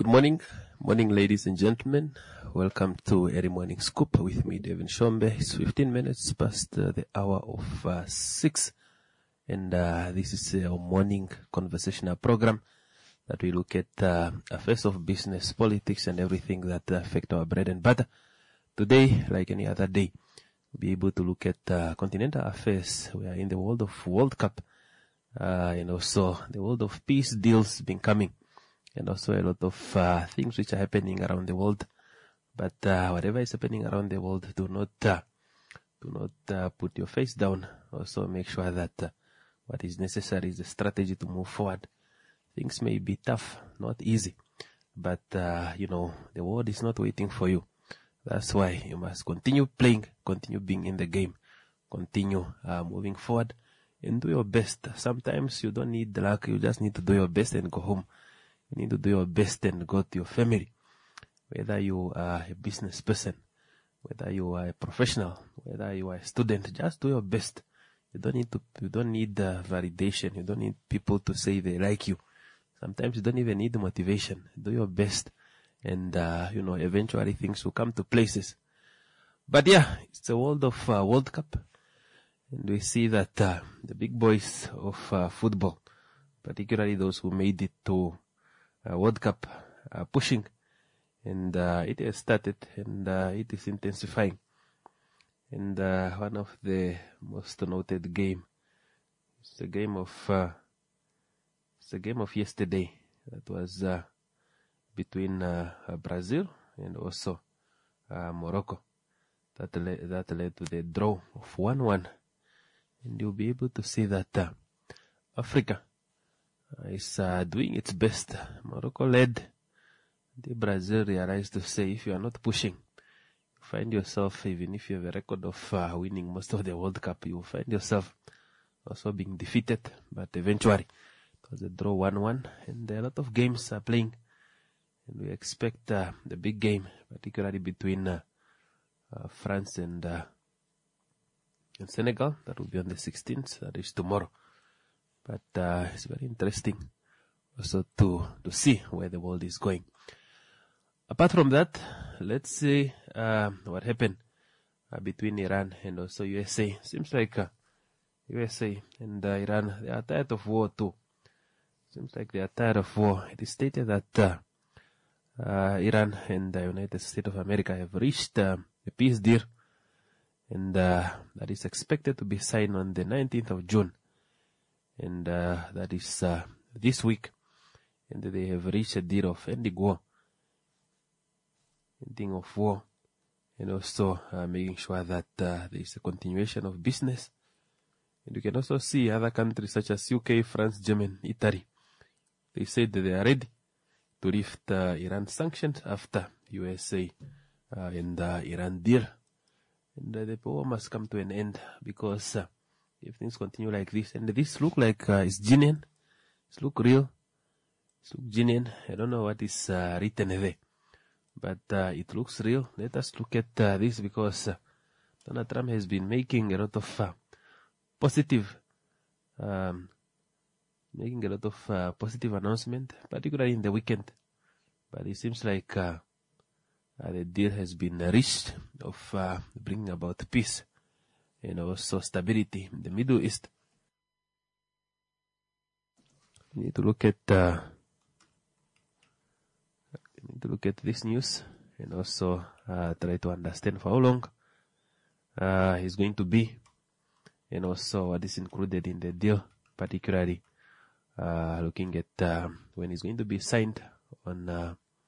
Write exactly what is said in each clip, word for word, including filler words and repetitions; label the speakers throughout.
Speaker 1: Good morning. Morning, ladies and gentlemen. Welcome to Early Morning Scoop with me, Devin Shombe. It's fifteen minutes past uh, the hour of uh, six. And uh, this is a morning conversational program that we look at uh, affairs of business, politics, and everything that affect our bread and butter. Today, like any other day, we'll be able to look at uh, continental affairs. We are in the world of World Cup, uh, and also the world of peace deals been coming, and also a lot of uh, things which are happening around the world. But uh, whatever is happening around the world, do not uh, do not uh, put your face down. Also, make sure that uh, what is necessary is a strategy to move forward. Things may be tough, not easy, but uh, you know the world is not waiting for you. That's why you must continue playing, continue being in the game, continue uh, moving forward, and do your best. Sometimes you don't need the luck; you just need to do your best and go home. You need to do your best and go to your family. Whether you are a business person, whether you are a professional, whether you are a student, just do your best. You don't need to, you don't need uh, validation. You don't need people to say they like you. Sometimes you don't even need motivation. Do your best, and uh, you know, eventually things will come to places. But yeah, it's a world of uh, World Cup, and we see that uh, the big boys of uh, football, particularly those who made it to uh, World Cup, are pushing. And uh, it has started, and uh, it is intensifying. And uh, one of the most noted game is the game of uh, it's the game of yesterday. That was uh, between uh, Brazil and also uh, Morocco. That le- that led to the draw of one one. And you'll be able to see that uh, Africa uh, is uh, doing its best. Morocco led. The Brazil realized to say, if you are not pushing, you find yourself, even if you have a record of uh, winning most of the World Cup, you will find yourself also being defeated. But eventually, it was a draw one one, and a lot of games are playing. And we expect uh, the big game, particularly between uh, uh, France and, uh, and Senegal. That will be on the sixteenth, that is tomorrow. But uh, it's very interesting also to, to see where the world is going. Apart from that, let's see uh, what happened uh, between Iran and also U S A. Seems like uh, U S A and uh, Iran, they are tired of war too. Seems like they are tired of war. It is stated that uh, uh, Iran and the United States of America have reached uh, a peace deal, and uh, that is expected to be signed on the nineteenth of June. And uh, that is uh, this week. And they have reached a deal of ending war. Ending of war, and also uh, making sure that uh, there is a continuation of business. And you can also see other countries such as U K, France, Germany, Italy. They said that they are ready to lift uh, Iran sanctions after U S A uh, and uh, Iran deal. And uh, the war must come to an end, because uh, if things continue like this, and this look like uh, it's genuine, it look real, it look genuine. I don't know what is uh, written there, but uh, it looks real. Let us look at uh, this, because uh, Donald Trump has been making a lot of uh, positive, um, making a lot of uh, positive announcement, particularly in the weekend. But it seems like uh, uh, the deal has been reached of uh, bringing about peace and also stability in the Middle East. We need to look at. Uh, Need to look at this news and also uh, try to understand for how long uh, it's going to be, and also what is included in the deal, particularly uh, looking at uh, when it's going to be signed on uh,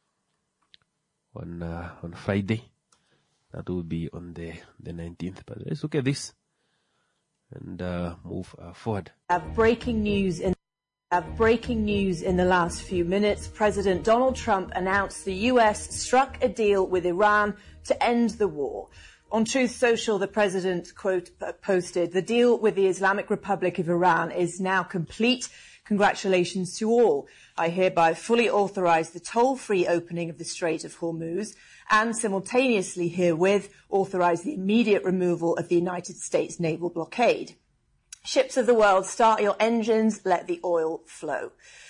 Speaker 1: on uh, on Friday. That will be on the the nineteenth. But let's look at this and uh, move uh, forward.
Speaker 2: Have breaking news in. Have breaking news in the last few minutes. President Donald Trump announced the U S struck a deal with Iran to end the war. On Truth Social, the president, quote, posted, "The deal with the Islamic Republic of Iran is now complete. Congratulations to all. I hereby fully authorize the toll-free opening of the Strait of Hormuz and simultaneously herewith authorize the immediate removal of the United States naval blockade. Ships of the world, start your engines, let the oil flow."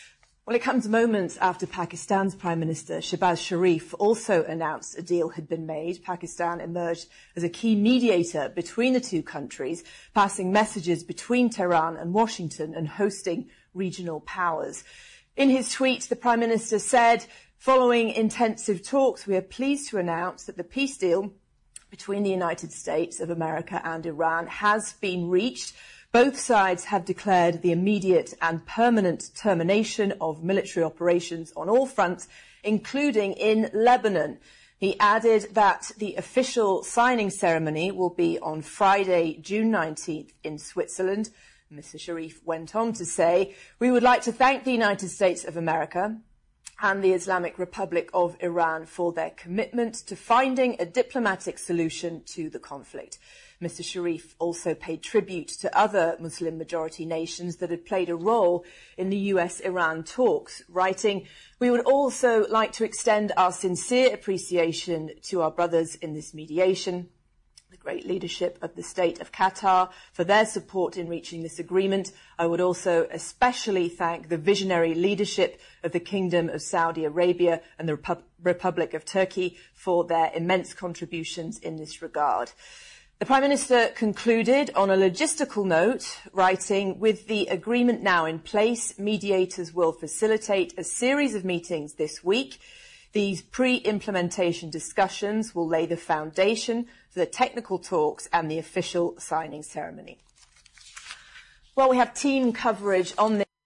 Speaker 2: Well, it comes moments after Pakistan's Prime Minister Shehbaz Sharif also announced a deal had been made. Pakistan emerged as a key mediator between the two countries, passing messages between Tehran and Washington and hosting regional powers. In his tweet, the Prime Minister said, following intensive talks, we are pleased to announce that the peace deal between the United States of America and Iran has been reached. Both sides have declared the immediate and permanent termination of military operations on all fronts, including in Lebanon. He added that the official signing ceremony will be on Friday, June nineteenth in Switzerland. Mister Sharif went on to say, we would like to thank the United States of America and the Islamic Republic of Iran for their commitment to finding a diplomatic solution to the conflict. Mister Sharif also paid tribute to other Muslim-majority nations that had played a role in the U S Iran talks, writing, we would also like to extend our sincere appreciation to our brothers in this mediation, the great leadership of the State of Qatar for their support in reaching this agreement. I would also especially thank the visionary leadership of the Kingdom of Saudi Arabia and the Repu- Republic of Turkey for their immense contributions in this regard. The Prime Minister concluded on a logistical note, writing, with the agreement now in place, mediators will facilitate a series of meetings this week. These pre-implementation discussions will lay the foundation for the technical talks and the official signing ceremony. Well, we have team coverage on this.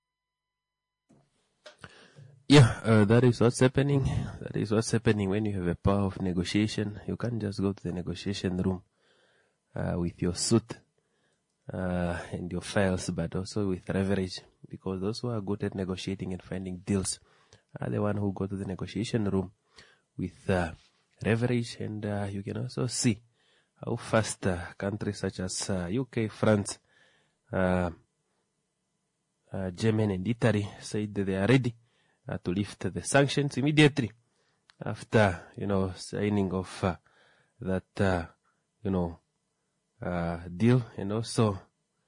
Speaker 1: Yeah, uh, that is what's happening. That is what's happening when you have a power of negotiation. You can't just go to the negotiation room Uh, with your suit uh, and your files, but also with leverage, because those who are good at negotiating and finding deals are the one who go to the negotiation room with uh, leverage. And uh, you can also see how fast uh, countries such as uh, U K, France, uh, uh, Germany and Italy said that they are ready uh, to lift the sanctions immediately after, you know, signing of uh, that, uh, you know, Uh, deal. And also,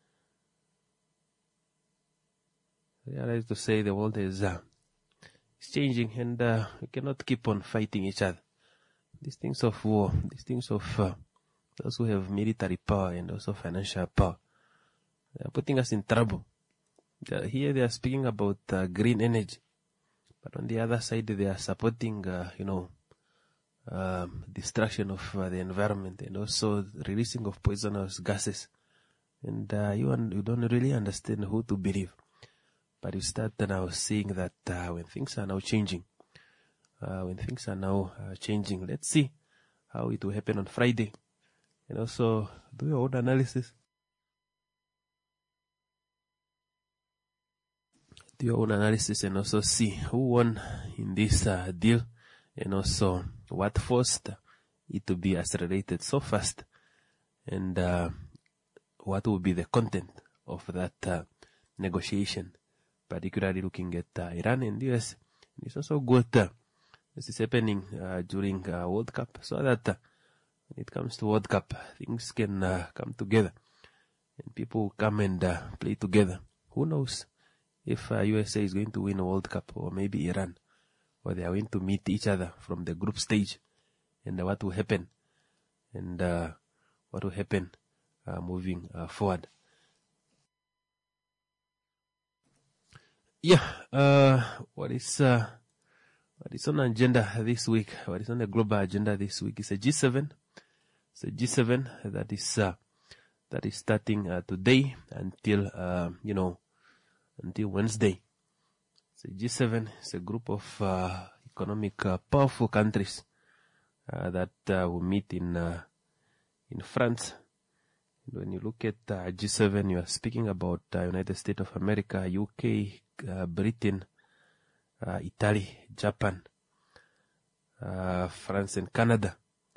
Speaker 1: yeah, I like to say the world is, uh, is changing, and uh, we cannot keep on fighting each other. These things of war, these things of uh, those who have military power and also financial power, they are putting us in trouble. Uh, here they are speaking about uh, green energy, but on the other side they are supporting, uh, you know, Um, destruction of uh, the environment and also releasing of poisonous gases. And uh, you, un- you don't really understand who to believe. But you start now seeing that uh, when things are now changing, uh, when things are now uh, changing, let's see how it will happen on Friday. And also do your own analysis. Do your own analysis and also see who won in this uh, deal. And also what forced it to be accelerated so fast, and uh, what will be the content of that uh, negotiation, particularly looking at uh, Iran and U S. And it's also good, uh, this is happening uh, during uh, World Cup, so that uh, when it comes to World Cup, things can uh, come together and people come and uh, play together. Who knows if uh, U S A is going to win a World Cup, or maybe Iran, or they are going to meet each other from the group stage, and uh, what will happen, and uh, what will happen uh, moving uh, forward. Yeah, uh, what is uh, what is on the agenda this week? What is on the global agenda this week is a G seven. It's a G seven that is uh, that is starting uh, today until uh, you know until Wednesday. So G seven is a group of uh, economic uh, powerful countries uh, that uh, will meet in uh, in France. And when you look at uh, G seven, you are speaking about uh, United States of America, U K, uh, Britain, uh, Italy, Japan, uh, France, and Canada.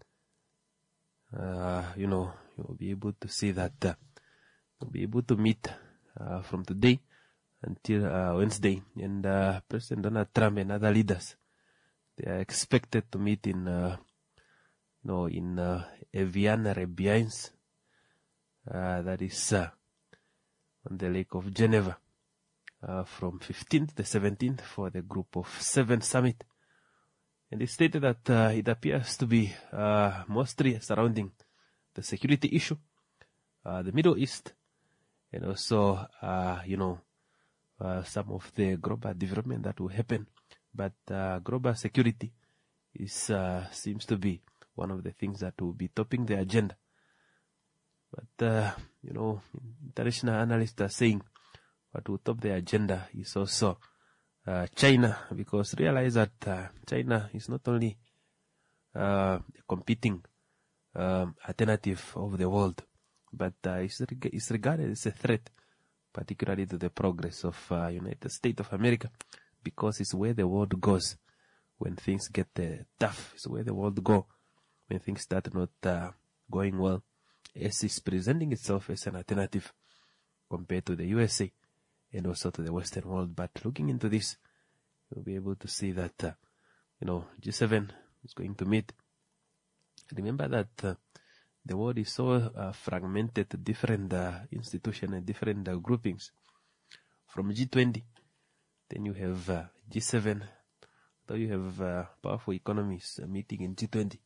Speaker 1: Uh, you know, you'll be able to see that uh, you'll be able to meet uh, from today until uh, Wednesday, and uh, President Donald Trump and other leaders, they are expected to meet in, uh, you know, in uh, Evian-les-Bains, uh, that is uh, on the Lake of Geneva, uh, from fifteenth to seventeenth for the Group of Seven Summit. And they stated that uh, it appears to be uh, mostly surrounding the security issue, uh, the Middle East, and also, uh, you know, uh, some of the global development that will happen. But uh, global security is uh, seems to be one of the things that will be topping the agenda. But, uh, you know, international analysts are saying what will top the agenda is also uh, China, because realize that uh, China is not only uh, a competing um, alternative of the world, but uh, it's, reg- it's regarded as a threat, particularly to the progress of uh, United States of America, because it's where the world goes when things get uh, tough. It's where the world go when things start not uh, going well. As it's presenting itself as an alternative compared to the U S A and also to the Western world. But looking into this, you'll be able to see that, uh, you know, G seven is going to meet. Remember that uh, the world is so uh, fragmented to different uh, institutions and different uh, groupings. From G twenty, then you have uh, G seven, though you have uh, powerful economies uh, meeting in G twenty.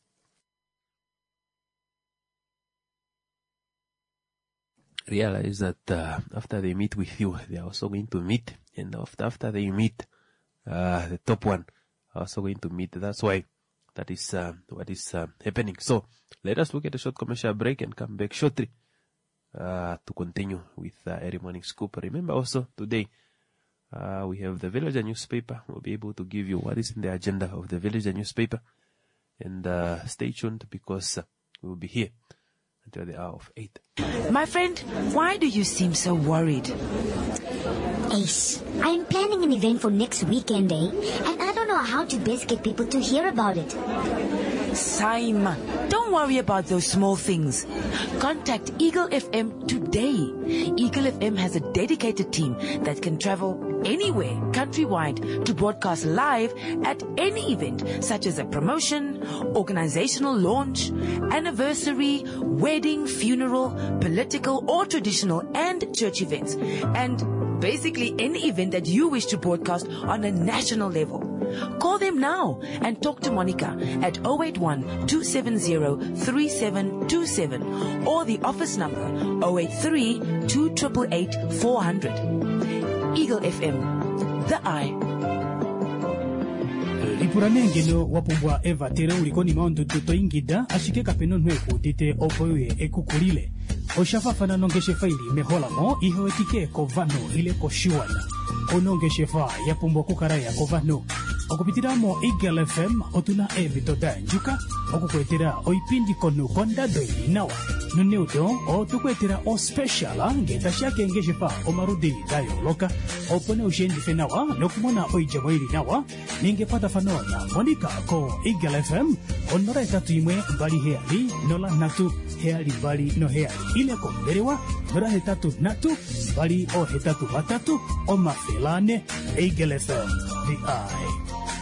Speaker 1: Realize that uh, after they meet with you, they are also going to meet, and after after they meet, uh, the top one are also going to meet. That's why that is uh, what is uh, happening. So let us look at a short commercial break and come back shortly uh, to continue with uh, Early Morning Scoop. Remember also today uh, we have the Villager newspaper. We'll be able to give you what is in the agenda of the Villager newspaper, and uh, stay tuned because uh, we will be here until the hour of eight.
Speaker 3: My friend, why do you seem so worried?
Speaker 4: Ace, I'm planning an event for next weekend, eh? And I don't know how to best get people to hear about it.
Speaker 3: Sime, don't worry about those small things. Contact Eagle F M today. Eagle F M has a dedicated team that can travel anywhere countrywide to broadcast live at any event, such as a promotion, organizational launch, anniversary, wedding, funeral, political or traditional and church events, and basically any event that you wish to broadcast on a national level. Call them now and talk to Monica at zero eight one, two seven zero, three seven two seven or the office number zero eight three, two eight eight, four zero zero. Eagle F M, the eye.
Speaker 5: Ipuranengelo wapumbwa Eva tere ulikoni maondo tuto ingida ashike kapeno nweku tite opoye ekukulile. Oshafafana nongeshe faili mehola mo iho etike kovano ile koshuana. Onongeshe fa yapumbwa kukaraya kovano. Okupitiramo Eagle F M otuna evitoda njuka okukwetera oipindi konu konda doi nawa nuneudo otukwetera o special ngeta shake ngeshe fa omarudi dayo loka opone ushendi fenawa nokumona oijamoiri nawa ningepata fanona Monica ko Eagle F M onora etatu imwe bali heali nola natu heali bali no heali ile komberewa nora hetatu natu bali o hetatu batatu o mafelane. Eagle F M, the eye.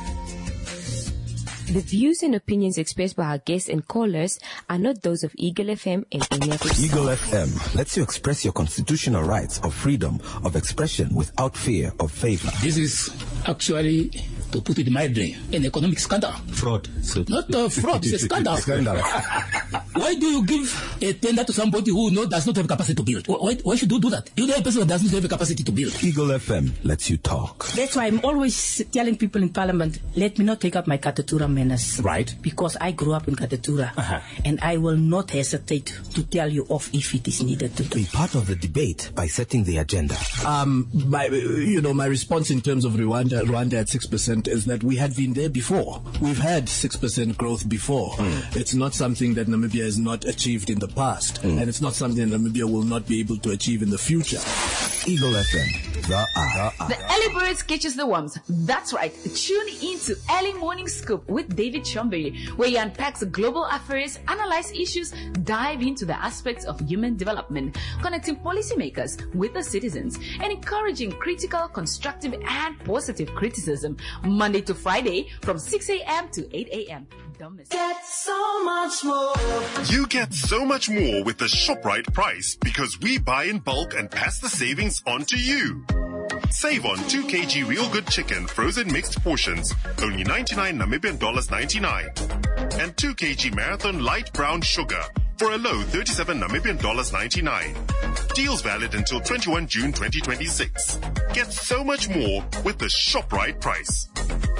Speaker 6: The views and opinions expressed by our guests and callers are not those of Eagle F M and any of its
Speaker 7: Eagle F M lets you express your constitutional rights of freedom of expression without fear of favor.
Speaker 8: This is actually, to put it mildly, an economic scandal.
Speaker 7: Fraud. So
Speaker 8: Not uh, fraud, it's a scandal.
Speaker 7: Scandal.
Speaker 8: Why do you give a tender to somebody who no, does not have capacity to build? Why, why should you do that? You know a person who does not have a capacity to build.
Speaker 7: Eagle F M lets you talk.
Speaker 9: That's why I'm always telling people in Parliament, let me not take up my Katatura menace.
Speaker 7: Right.
Speaker 9: Because I grew up in Katatura.
Speaker 7: Uh-huh.
Speaker 9: And I will not hesitate to tell you off if it is needed to do.
Speaker 7: Be part of the debate by setting the agenda.
Speaker 10: Um, my, you know, my response in terms of Rwanda, Rwanda at six percent is that we had been there before. We've had six percent growth before. Mm. It's not something that Namibia has not achieved in the past. Mm. And it's not something that Namibia will not be able to achieve in the future.
Speaker 7: Eagle F M, the eye.
Speaker 11: The early birds catches the worms. That's right. Tune into Early Morning Scoop with David Shombe, where he unpacks global affairs, analyze issues, dive into the aspects of human development, connecting policymakers with the citizens, and encouraging critical, constructive, and positive criticism. Monday to Friday from six a.m. to eight a.m. Don't miss it.
Speaker 12: Get so much more.
Speaker 13: You get so much more with the ShopRite price because we buy in bulk and pass the savings on to you. Save on two kilograms Real Good Chicken frozen mixed portions, only ninety-nine Namibian dollars ninety-nine. And two kilograms Marathon Light Brown Sugar for a low thirty-seven Namibian dollars ninety-nine. Deals valid until twenty-first June twenty twenty-six. Get so much more with the ShopRite price.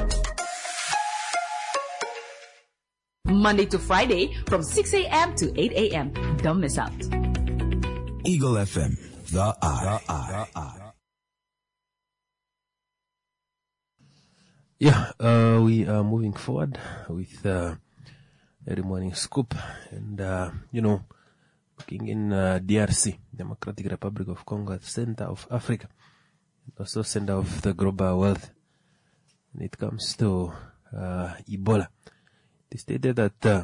Speaker 11: Monday to Friday from six a.m. to eight a.m. Don't miss out.
Speaker 7: Eagle F M, the eye. The eye. The eye.
Speaker 1: Yeah, uh, we are moving forward with uh, Early Morning Scoop, and uh, you know, looking in uh, D R C, Democratic Republic of Congo, at the center of Africa, and also center of the global wealth. When it comes to uh, Ebola, they stated that uh,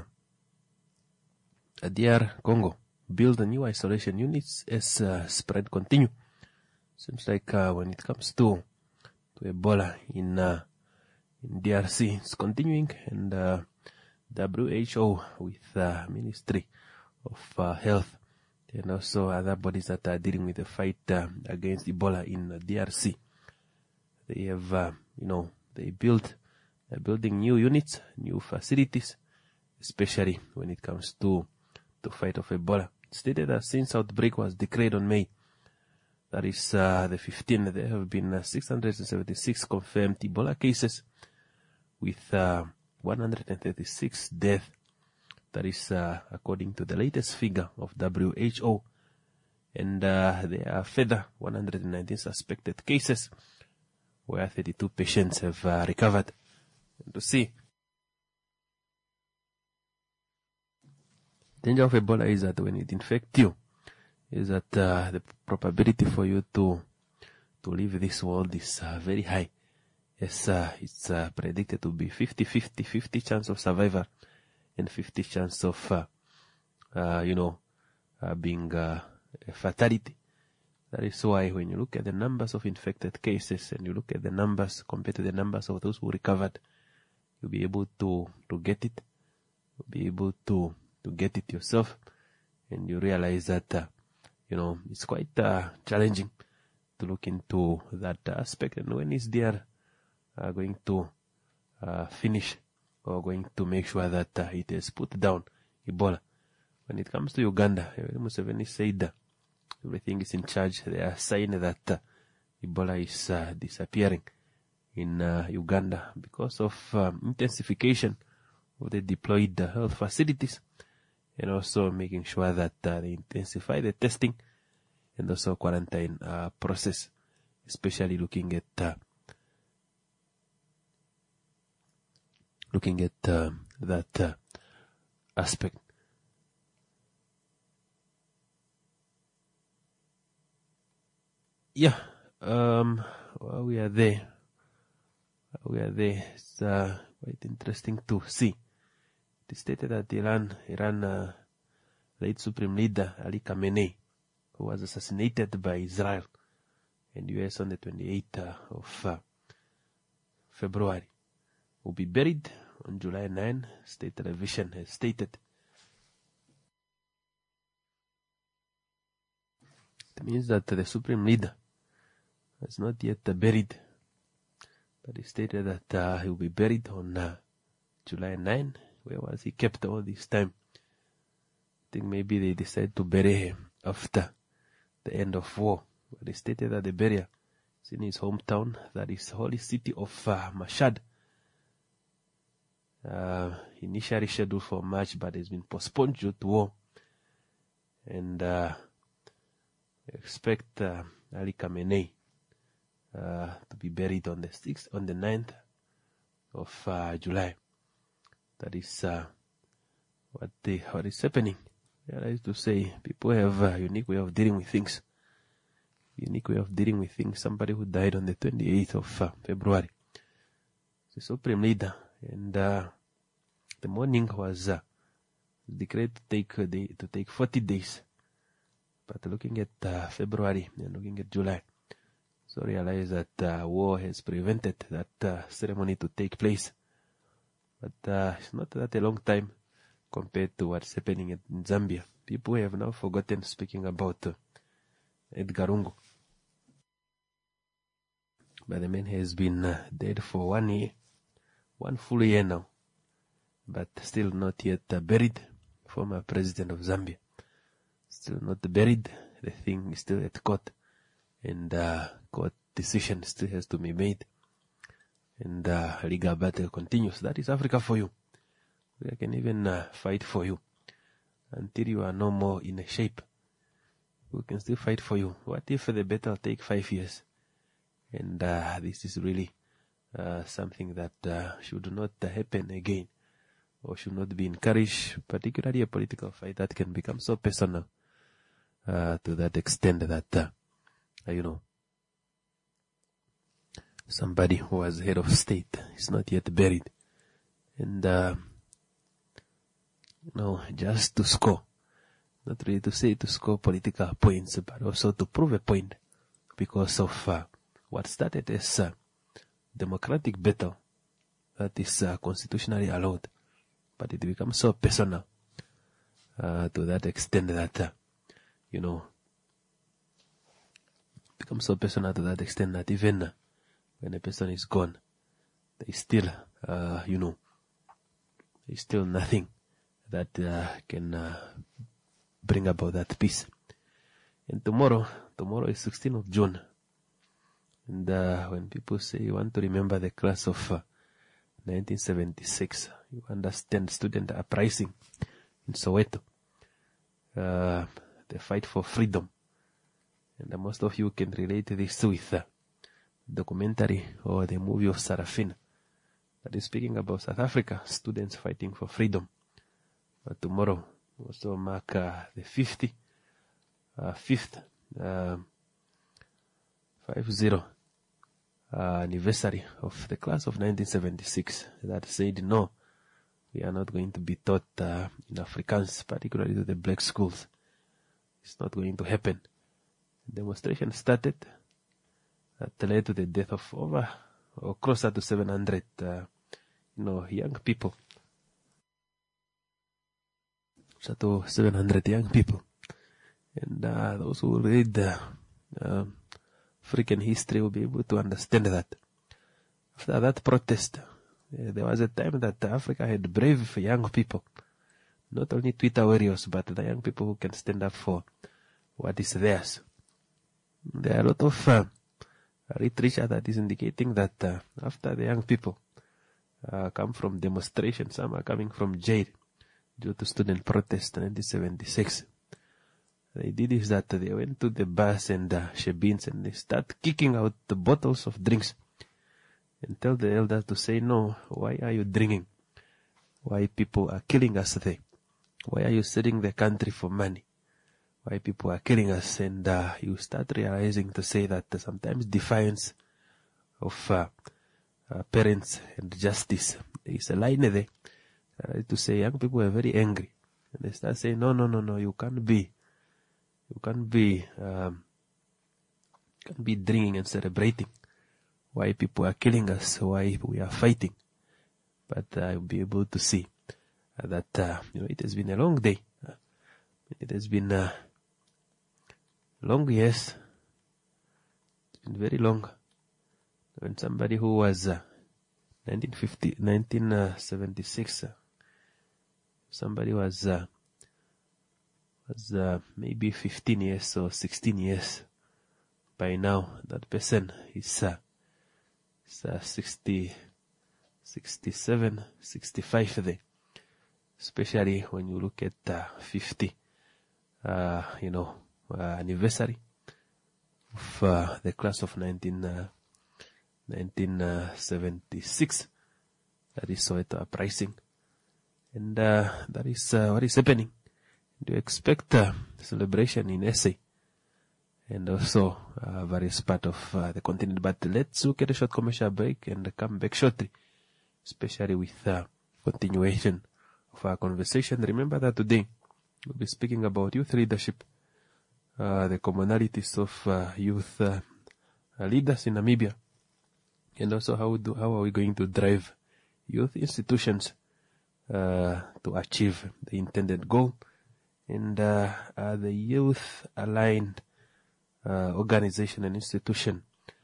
Speaker 1: D R Congo build a new isolation units as uh, spread continue. Seems like uh, when it comes to to Ebola in uh, in D R C, it's continuing, and uh, W H O with uh, Ministry of uh, Health and also other bodies that are dealing with the fight uh, against Ebola in uh, D R C. They have, uh, you know, they built, they're building new units, new facilities, especially when it comes to the fight of Ebola. It stated that since outbreak was declared on May, that is uh, the fifteenth, there have been uh, six hundred seventy-six confirmed Ebola cases, with uh, one hundred thirty-six deaths. That is uh, according to the latest figure of W H O. And uh, there are further one hundred nineteen suspected cases, where thirty-two patients have uh, recovered. And to see, the danger of Ebola is that when it infects you, is that uh, the probability for you to to leave this world is uh, very high. Yes, uh, it's uh, predicted to be fifty fifty, fifty chance of survival and fifty chance of, uh, uh, you know, uh, being uh, a fatality. That is why when you look at the numbers of infected cases and you look at the numbers compared to the numbers of those who recovered, you'll be able to, to get it. You'll be able to, to get it yourself. And you realize that, uh, you know, it's quite uh, challenging to look into that aspect. And when is there are going to uh, finish or going to make sure that uh, it has put down Ebola. When it comes to Uganda, Museveni said uh, everything is in charge. They are saying that uh, Ebola is uh, disappearing in uh, Uganda because of um, intensification of the deployed uh, health facilities, and also making sure that uh, they intensify the testing and also quarantine uh, process, especially looking at uh, looking at uh, that uh, aspect. Yeah, um, well, we are there. We are there. It's uh, quite interesting to see. It is stated that Iran, Iran uh, late Supreme Leader Ali Khamenei, who was assassinated by Israel and U S on the twenty-eighth uh, of uh, February, will be buried on July ninth, state television has stated. It means that the Supreme Leader is not yet uh, buried, but it stated that uh, he will be buried on uh, July ninth. Where was he kept all this time? I think maybe they decided to bury him after the end of war. But they stated that the burial is in his hometown, that is the holy city of uh, Mashhad. Uh, initially scheduled for March, but has been postponed due to war. And uh, we expect uh, Ali Khamenei uh, to be buried on the sixth, on the ninth of uh, July. That is uh, what the what is happening. I used to say people have a unique way of dealing with things. Unique way of dealing with things. Somebody who died on the twenty-eighth of uh, February. The Supreme Leader. And uh, the morning was uh, declared to take uh, day, to take forty days. But looking at uh, February and looking at July, so realize that uh, war has prevented that uh, ceremony to take place. But uh, it's not that a long time compared to what's happening in Zambia. People have now forgotten speaking about uh, Edgar Lungu. But the man has been uh, dead for one year, one full year now, but still not yet uh, buried. Former president of Zambia, still not buried. The thing is still at court, and uh, court decision still has to be made, and uh, legal battle continues. That is Africa for you. We can even uh, fight for you until you are no more in a shape. We can still fight for you. What if the battle take five years? And uh, this is really uh, something that uh, should not uh, happen again, or should not be encouraged, particularly a political fight that can become so personal uh, to that extent that, uh, you know, somebody who was head of state is not yet buried. And, uh, you know, just to score, not really to say to score political points, but also to prove a point because of uh, what started as a democratic battle that is uh, constitutionally allowed. But it becomes so personal uh, to that extent that, uh, you know, becomes so personal to that extent that even uh, when a person is gone, there is still, uh, you know, there is still nothing that uh, can uh, bring about that peace. And tomorrow, tomorrow is sixteenth of June. And uh, when people say you want to remember the class of uh, nineteen seventy-six, you understand student uprising in Soweto, uh, the fight for freedom. And uh, most of you can relate this with the uh, documentary or the movie of Sarafina that is speaking about South Africa, students fighting for freedom. But tomorrow also mark uh, the fifty, uh, fifth, uh, five zero uh, anniversary of the class of nineteen seventy-six that said no, we are not going to be taught uh, in Afrikaans, particularly to the black schools. It's not going to happen. The demonstration started that led to the death of over or closer to seven hundred, uh, you know, young people. Close to seven hundred young people. And uh, those who read uh, uh, African history will be able to understand that. After that protest, uh, there was a time that Africa had brave young people. Not only Twitter warriors, but the young people who can stand up for what is theirs. There are a lot of uh, literature that is indicating that uh, after the young people uh, come from demonstrations, some are coming from jail due to student protest in nineteen seventy-six. They did is that they went to the bars and uh, shebeens and they start kicking out the bottles of drinks and tell the elders to say, no, why are you drinking? Why people are killing us there? Why are you selling the country for money? Why people are killing us? And uh, you start realizing to say that uh, sometimes defiance of uh, uh, parents and justice, there is a line there uh, to say young people are very angry. And they start saying, no, no, no, no, you can't be, you can't be, um, can't be drinking and celebrating. Why people are killing us, why we are fighting. But uh, I'll be able to see uh, that, uh, you know, it has been a long day. Uh, it has been uh, long years. It's been very long. When somebody who was uh, nineteen fifty, nineteen seventy-six, uh, somebody was uh, was uh, maybe fifteen years or sixteen years by now, that person is, uh, is uh, sixty, sixty-seven, sixty-five there. Especially when you look at uh, fifty, uh, you know, uh, anniversary of uh, the class of nineteen, uh, nineteen seventy-six. That is Soweto uprising. And uh, that is uh, what is happening. Do you expect uh, celebration in S A and also uh, various parts of uh, the continent? But let's look at a short commercial break and come back shortly, especially with uh, continuation of our conversation. Remember that today we'll be speaking about youth leadership, uh, the commonalities of uh, youth uh, leaders in Namibia, and also how do how are we going to drive youth institutions uh, to achieve the intended goal, and uh, uh, the youth aligned uh, organization and institution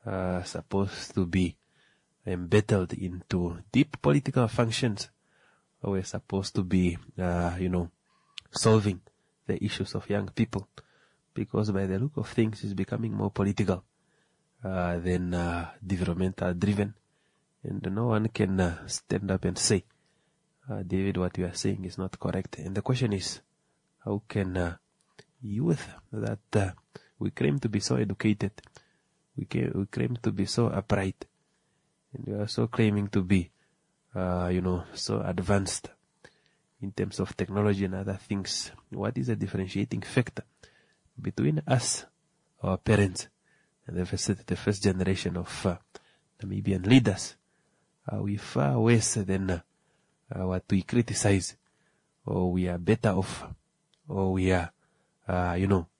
Speaker 1: uh, supposed to be embedded into deep political functions. We're supposed to be, uh, you know, solving the issues of young people, because by the look of things, it's becoming more political uh, than uh, developmental driven, and no one can uh, stand up and say, uh, David, what you are saying is not correct. And the question is, how can uh, youth that uh, we claim to be so educated, we, ca- we claim to be so upright, and we are also claiming to be, uh, you know, so advanced in terms of technology and other things, what is the differentiating factor between us, our parents, and the first, the first generation of uh, Namibian leaders? Are we far worse than uh, uh, what we criticize, or we are better off, or we are, uh, you know,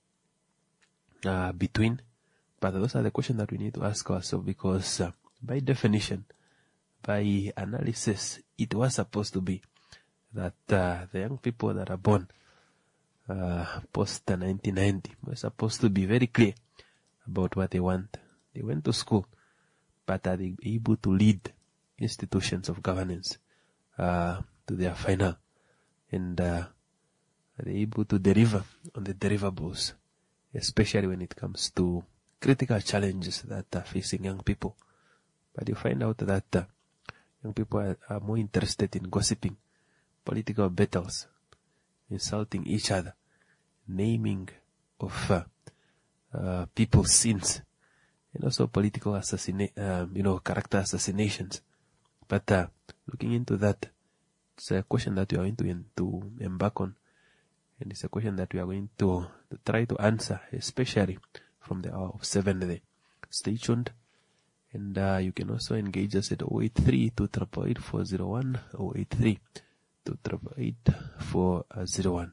Speaker 1: uh, between? But those are the questions that we need to ask ourselves, because uh, by definition, by analysis, it was supposed to be that uh, the young people that are born uh, post nineteen ninety were supposed to be very clear about what they want. They went to school, but are they able to lead institutions of governance uh, to their final? And uh, are they able to deliver on the deliverables, especially when it comes to critical challenges that are facing young people? But you find out that uh, young people are, are more interested in gossiping, political battles, insulting each other, naming of uh, uh, people's sins, and also political assassina- uh, you know, character assassinations. But uh, looking into that, it's a question that we are going to, en- to embark on, and it's a question that we are going to, to try to answer, especially from the hour of seven today. Stay tuned. And uh, you can also engage us at zero eight three, two eight eight, four zero one, zero eight three, two eight eight, four zero one.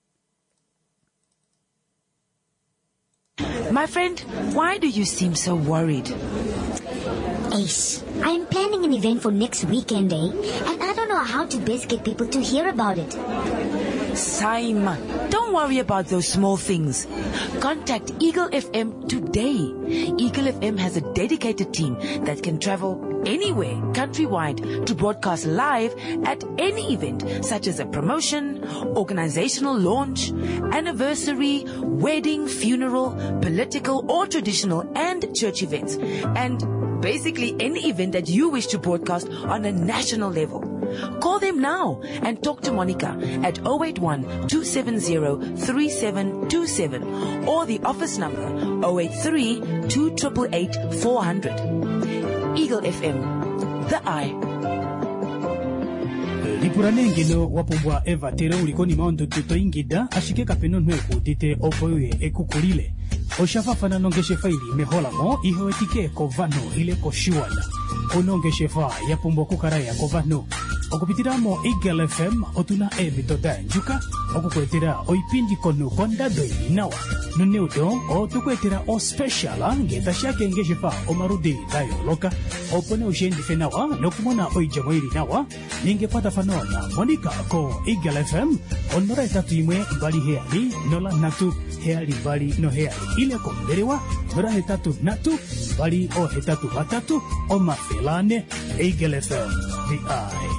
Speaker 3: My friend, why do you seem so worried?
Speaker 4: Ace, I'm planning an event for next weekend, eh? And I don't know how to best get people to hear about it.
Speaker 3: Simon, don't worry about those small things. Contact Eagle F M today. Eagle F M has a dedicated team that can travel anywhere countrywide to broadcast live at any event, such as a promotion, organizational launch, anniversary, wedding, funeral, political or traditional and church events, and basically any event that you wish to broadcast on a national level. Call them now and talk to Monica at zero eight one, two seven zero, three seven two seven or the office number zero eight three, two eight eight, four zero zero. Eagle F M, the eye.
Speaker 5: Lipuranengelo wapumbwa Eva tere ulikoni maondo tuto ingida ashike kapeno nweku tite opoye ekukulile. Oshafafana nongeshe faili mehola mo iho etike kovano ile koshiwala. Onongeshe fa ya pumbwa kukaraya kovano. Okupitiramo Eagle F M otuna ebitoda njuka okukwetera oipindi kono kondado nawa nuneudo otukwetera o special ngeta shake ngeshe fa omarudi dayo loka opone ushendi fenawa nokumona oijamwiri nawa ningepata fanona Monica ko Eagle F M onora etatu imwe bali heali nola natu heali bali no heali ile konderewa nora hetatu natu bali o hetatu batatu o mafelane Eagle F M the eye.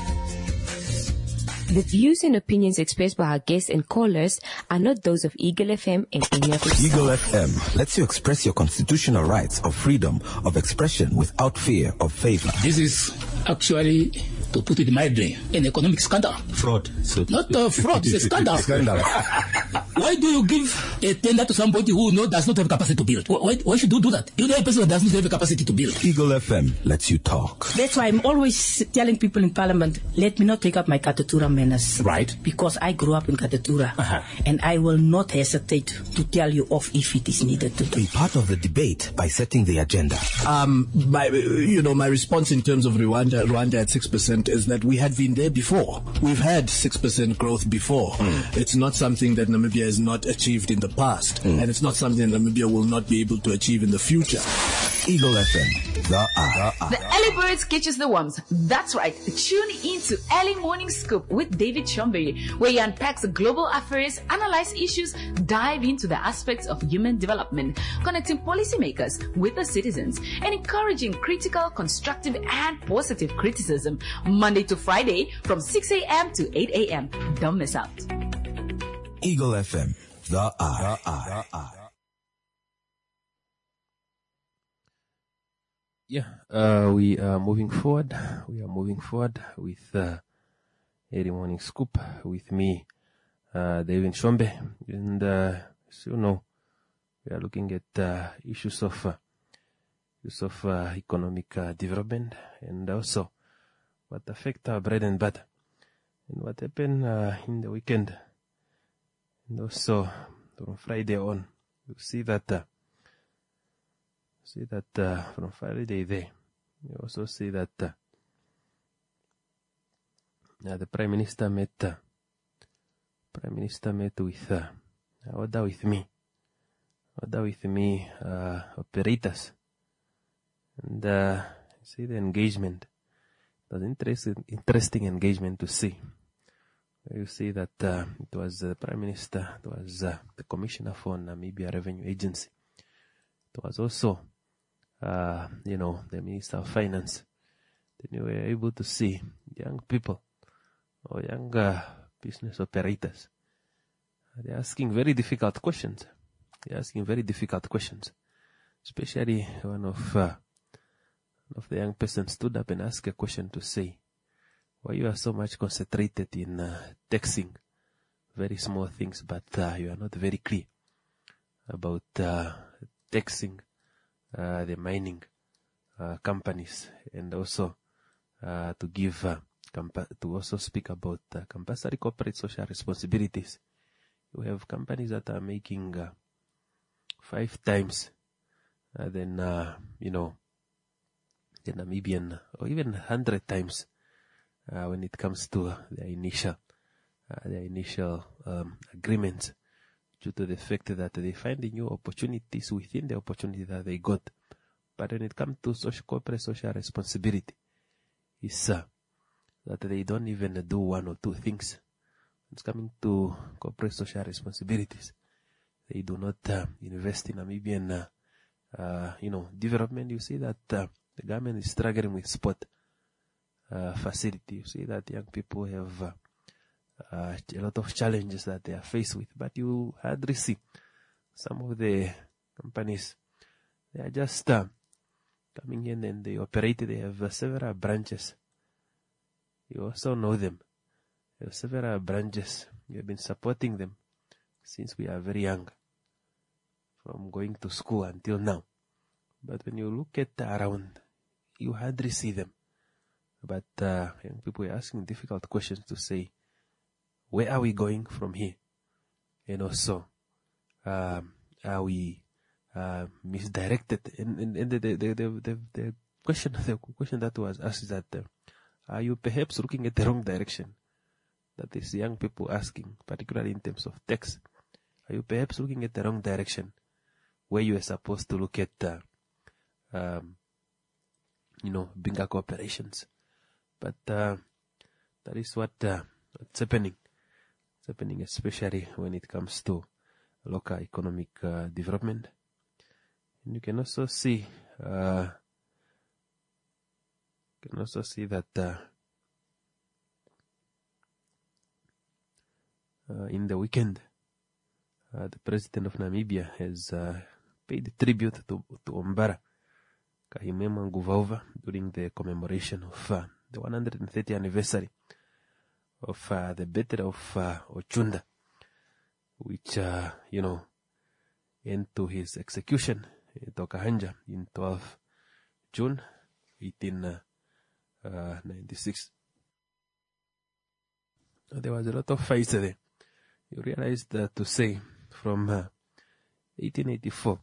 Speaker 6: The views and opinions expressed by our guests and callers are not those of Eagle F M and any other station.
Speaker 7: Eagle F M lets you express your constitutional rights of freedom of expression without fear of favor.
Speaker 8: This is actually, to put it mildly, an economic scandal.
Speaker 7: Fraud. So
Speaker 8: not uh, fraud, it's a scandal.
Speaker 7: Scandal.
Speaker 8: Why do you give a tender to somebody who no, does not have capacity to build? Why, why should you do that? You know a person that does not have a capacity to build.
Speaker 7: Eagle F M lets you talk.
Speaker 9: That's why I'm always telling people in Parliament, let me not take up my Katatura manners.
Speaker 7: Right.
Speaker 9: Because I grew up in Katatura. Uh-huh. And I will not hesitate to tell you off if it is needed to do.
Speaker 7: Be part of the debate by setting the agenda.
Speaker 10: Um, my, you know, my response in terms of Rwanda, Rwanda at six percent is that we had been there before. We've had six percent growth before. Mm. It's not something that Namibia has not achieved in the past. Mm. And it's not something that Namibia will not be able to achieve in the future.
Speaker 7: Eagle F M, The Eye.
Speaker 11: The early birds catches the worms. That's right. Tune into Early Morning Scoop with David Chombe, where he unpacks global affairs, analyze issues, dive into the aspects of human development, connecting policymakers with the citizens, and encouraging critical, constructive, and positive criticism. Monday to Friday from six a.m. to eight a.m. Don't miss out.
Speaker 7: Eagle F M. The Eye. The Eye. The Eye.
Speaker 1: Yeah, uh, we are moving forward. We are moving forward with uh, Early Morning Scoop with me, uh, David Shombe. And, uh, as you know, we are looking at uh, issues of, uh, issues of uh, economic uh, development and also what affect our bread and butter. And what happened uh, in the weekend. And also from Friday on, you see that uh, see that uh, from Friday there, you also see that uh, uh, the Prime Minister met uh, Prime Minister met with uh, order with me, order with me uh, operators, and uh, see the engagement. It was interesting, interesting engagement to see. You see that uh, it was the Prime Minister, it was uh, the Commissioner for Namibia Revenue Agency. It was also, uh, you know, the Minister of Finance. Then you were able to see young people or young uh, business operators. They're asking very difficult questions. They're asking very difficult questions. Especially one of, uh, one of the young persons stood up and asked a question to say, why you are so much concentrated in uh, taxing very small things, but uh, you are not very clear about uh, taxing uh, the mining uh, companies, and also uh, to give uh, compa- to also speak about uh, compulsory corporate social responsibilities. You have companies that are making uh, five times uh, than uh, you know the Namibian, or even hundred times. Uh, when it comes to uh, the initial, uh, the initial um, agreements, due to the fact that they find the new opportunities within the opportunity that they got. But when it comes to social, corporate social responsibility, it's uh, that they don't even do one or two things. When it's coming to corporate social responsibilities, they do not uh, invest in Namibian, uh, uh, you know, development. You see that uh, the government is struggling with sport. Uh, facility. You see that young people have uh, uh, a lot of challenges that they are faced with, but you hardly see some of the companies. They are just uh, coming in and they operate. They have uh, several branches. You also know them. They have several branches. You have been supporting them since we are very young, from going to school until now. But when you look at around, you hardly see them. But uh, young people are asking difficult questions to say, where are we going from here? And also, um, are we uh, misdirected? And, and, and the, the, the, the, the question the question that was asked is that, uh, are you perhaps looking at the wrong direction? That is young people asking, particularly in terms of tax. Are you perhaps looking at the wrong direction, where you are supposed to look at, uh, um, you know, bigger corporations? But uh, that is what uh, what's happening. It's happening especially when it comes to local economic uh, development. And you can also see, uh, you can also see that uh, uh, in the weekend, uh, the president of Namibia has uh, paid tribute to to Ombara Kahimema Nguvauva during the commemoration of uh, the one hundred thirtieth anniversary of uh, the battle of uh, Ochunda, which, uh, you know, end to his execution at Okahanja in twelfth June eighteen ninety-six. So there was a lot of fights there. You realized uh, to say from uh, eighteen eighty-four.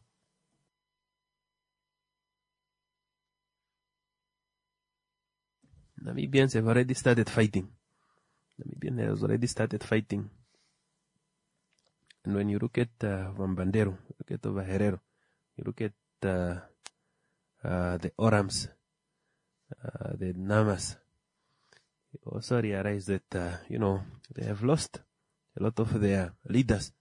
Speaker 1: Namibians have already started fighting. Namibians have already started fighting. And when you look at uh, Van Bandero, look at Ova Herero, you look at uh, uh, the Orams, uh, the Namas, you also realize that, uh, you know, they have lost a lot of their leaders.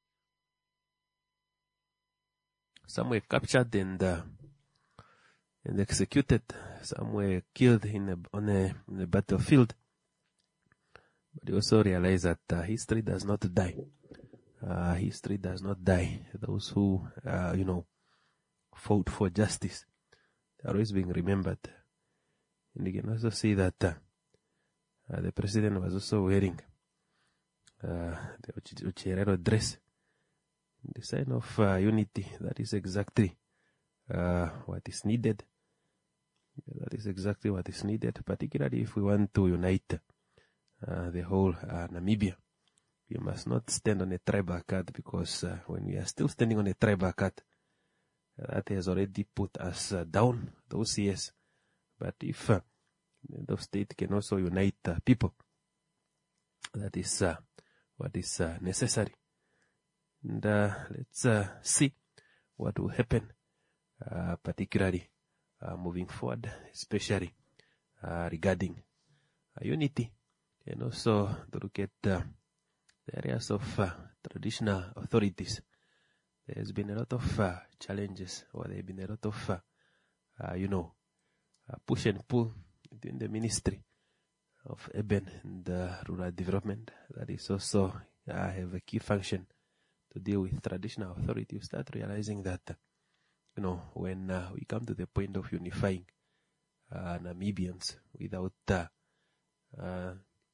Speaker 1: Some were captured and, uh, and executed. Some were killed in a, on a, in a battlefield. But you also realize that uh, history does not die. Uh, history does not die. Those who, uh, you know, fought for justice, they're always being remembered. And you can also see that uh, uh, the president was also wearing uh, the Ucherero dress, the sign of uh, unity. That is exactly uh, what is needed. That is exactly what is needed, particularly if we want to unite uh, the whole uh, Namibia. We must not stand on a tribal card, because uh, when we are still standing on a tribal card, uh, that has already put us uh, down those years. But if uh, the state can also unite uh, people, that is uh, what is uh, necessary. And uh, let's uh, see what will happen, uh, particularly uh, moving forward, especially uh, regarding uh, unity, and also to look at uh, the areas of uh, traditional authorities. There has been a lot of uh, challenges, or there have been a lot of, uh, uh, you know, uh, push and pull within the Ministry of Urban and uh, Rural Development. That is also uh, have a key function to deal with traditional authority. You start realizing that, uh, you know, when uh, we come to the point of unifying uh, Namibians without uh, uh,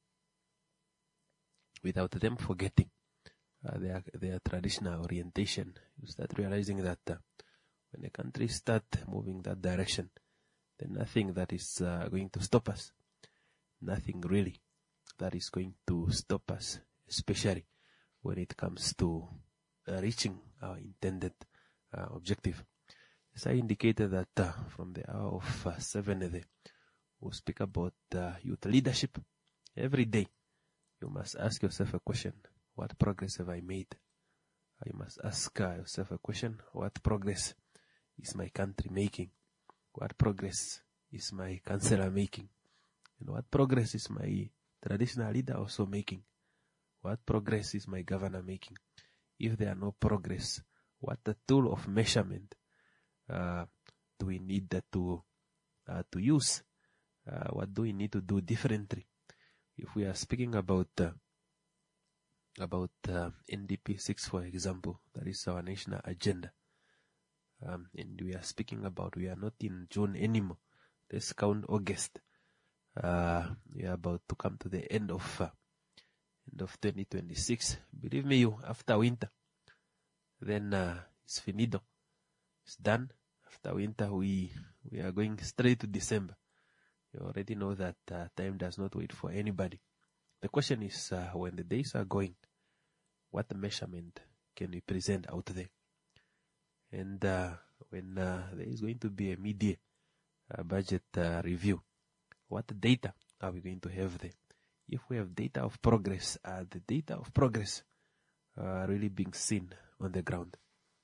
Speaker 1: without them forgetting uh, their their traditional orientation, you start realizing that uh, when a country start moving that direction, then nothing that is uh, going to stop us. Nothing really that is going to stop us, especially when it comes to uh, reaching our intended uh, objective. As I indicated that uh, from the hour of uh, seven, there, we'll speak about uh, youth leadership. Every day, you must ask yourself a question: what progress have I made? You must ask uh, yourself a question: what progress is my country making? What progress is my councillor making? And what progress is my traditional leader also making? What progress is my governor making? If there are no progress, what the tool of measurement uh, do we need to uh, to use? Uh, what do we need to do differently? If we are speaking about uh, about uh, N D P six, for example, that is our national agenda, um, and we are speaking about, we are not in June anymore. Let's count August. Uh, we are about to come to the end of uh, end of twenty twenty-six. Believe me, you after winter, then uh, it's finito. It's done. After winter, we we are going straight to December. You already know that uh, time does not wait for anybody. The question is, uh, when the days are going, what measurement can we present out there? And uh, when uh, there is going to be a mid-year uh, budget uh, review, what data are we going to have there? If we have data of progress, are the data of progress uh, really being seen on the ground?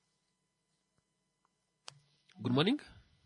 Speaker 1: Good morning.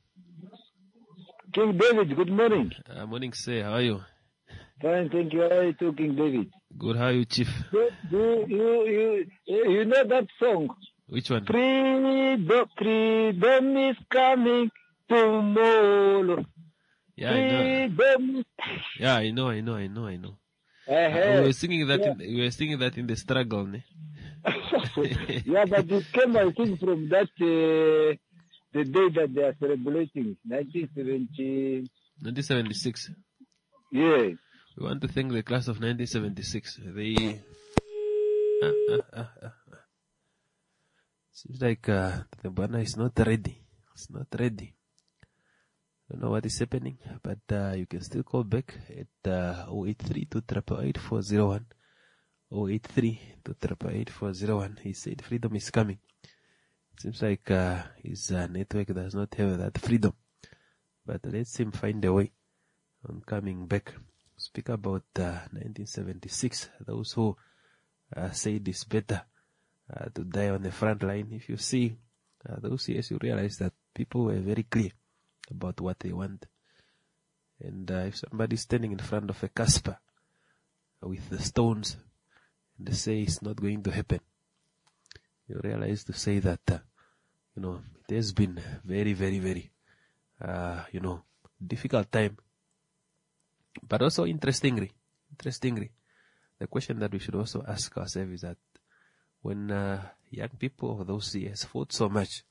Speaker 14: King David, good morning.
Speaker 1: Uh, morning, sir. How are you?
Speaker 14: Fine, thank you. How are you too, King David?
Speaker 1: Good. How are you, Chief?
Speaker 14: Do, do you, you, you know that song?
Speaker 1: Which one?
Speaker 14: Freedom, freedom is coming tomorrow.
Speaker 1: Yeah, I know.
Speaker 14: Freedom.
Speaker 1: Yeah, I know, I know, I know, I know.
Speaker 14: Uh,
Speaker 1: uh, we were singing that.
Speaker 14: yeah.
Speaker 1: In, we were singing that in the struggle, ne?
Speaker 14: Yeah, but it came, I think, from that uh, the day that they are celebrating, nineteen seventy.
Speaker 1: nineteen seventy-six.
Speaker 14: Yeah.
Speaker 1: We want to thank the class of nineteen seventy-six. They. Uh, uh, uh, uh. Seems like uh, the banner is not ready. It's not ready. Don't know what is happening, but uh, you can still call back at uh, zero eight three two eight eight four zero one. zero eight three two eight eight four zero one. He said freedom is coming. Seems like uh, his uh, network does not have that freedom. But let's him find a way on coming back. Speak about uh, nineteen seventy-six. Those who uh, say it is better uh, to die on the front line. If you see uh, those years, you realize that people were very clear about what they want. And uh, if somebody's standing in front of a Casper with the stones and they say it's not going to happen, you realize to say that, uh, you know, it has been very, very, very, uh, you know, difficult time. But also interestingly, interestingly, the question that we should also ask ourselves is that when uh, young people of those years fought so much,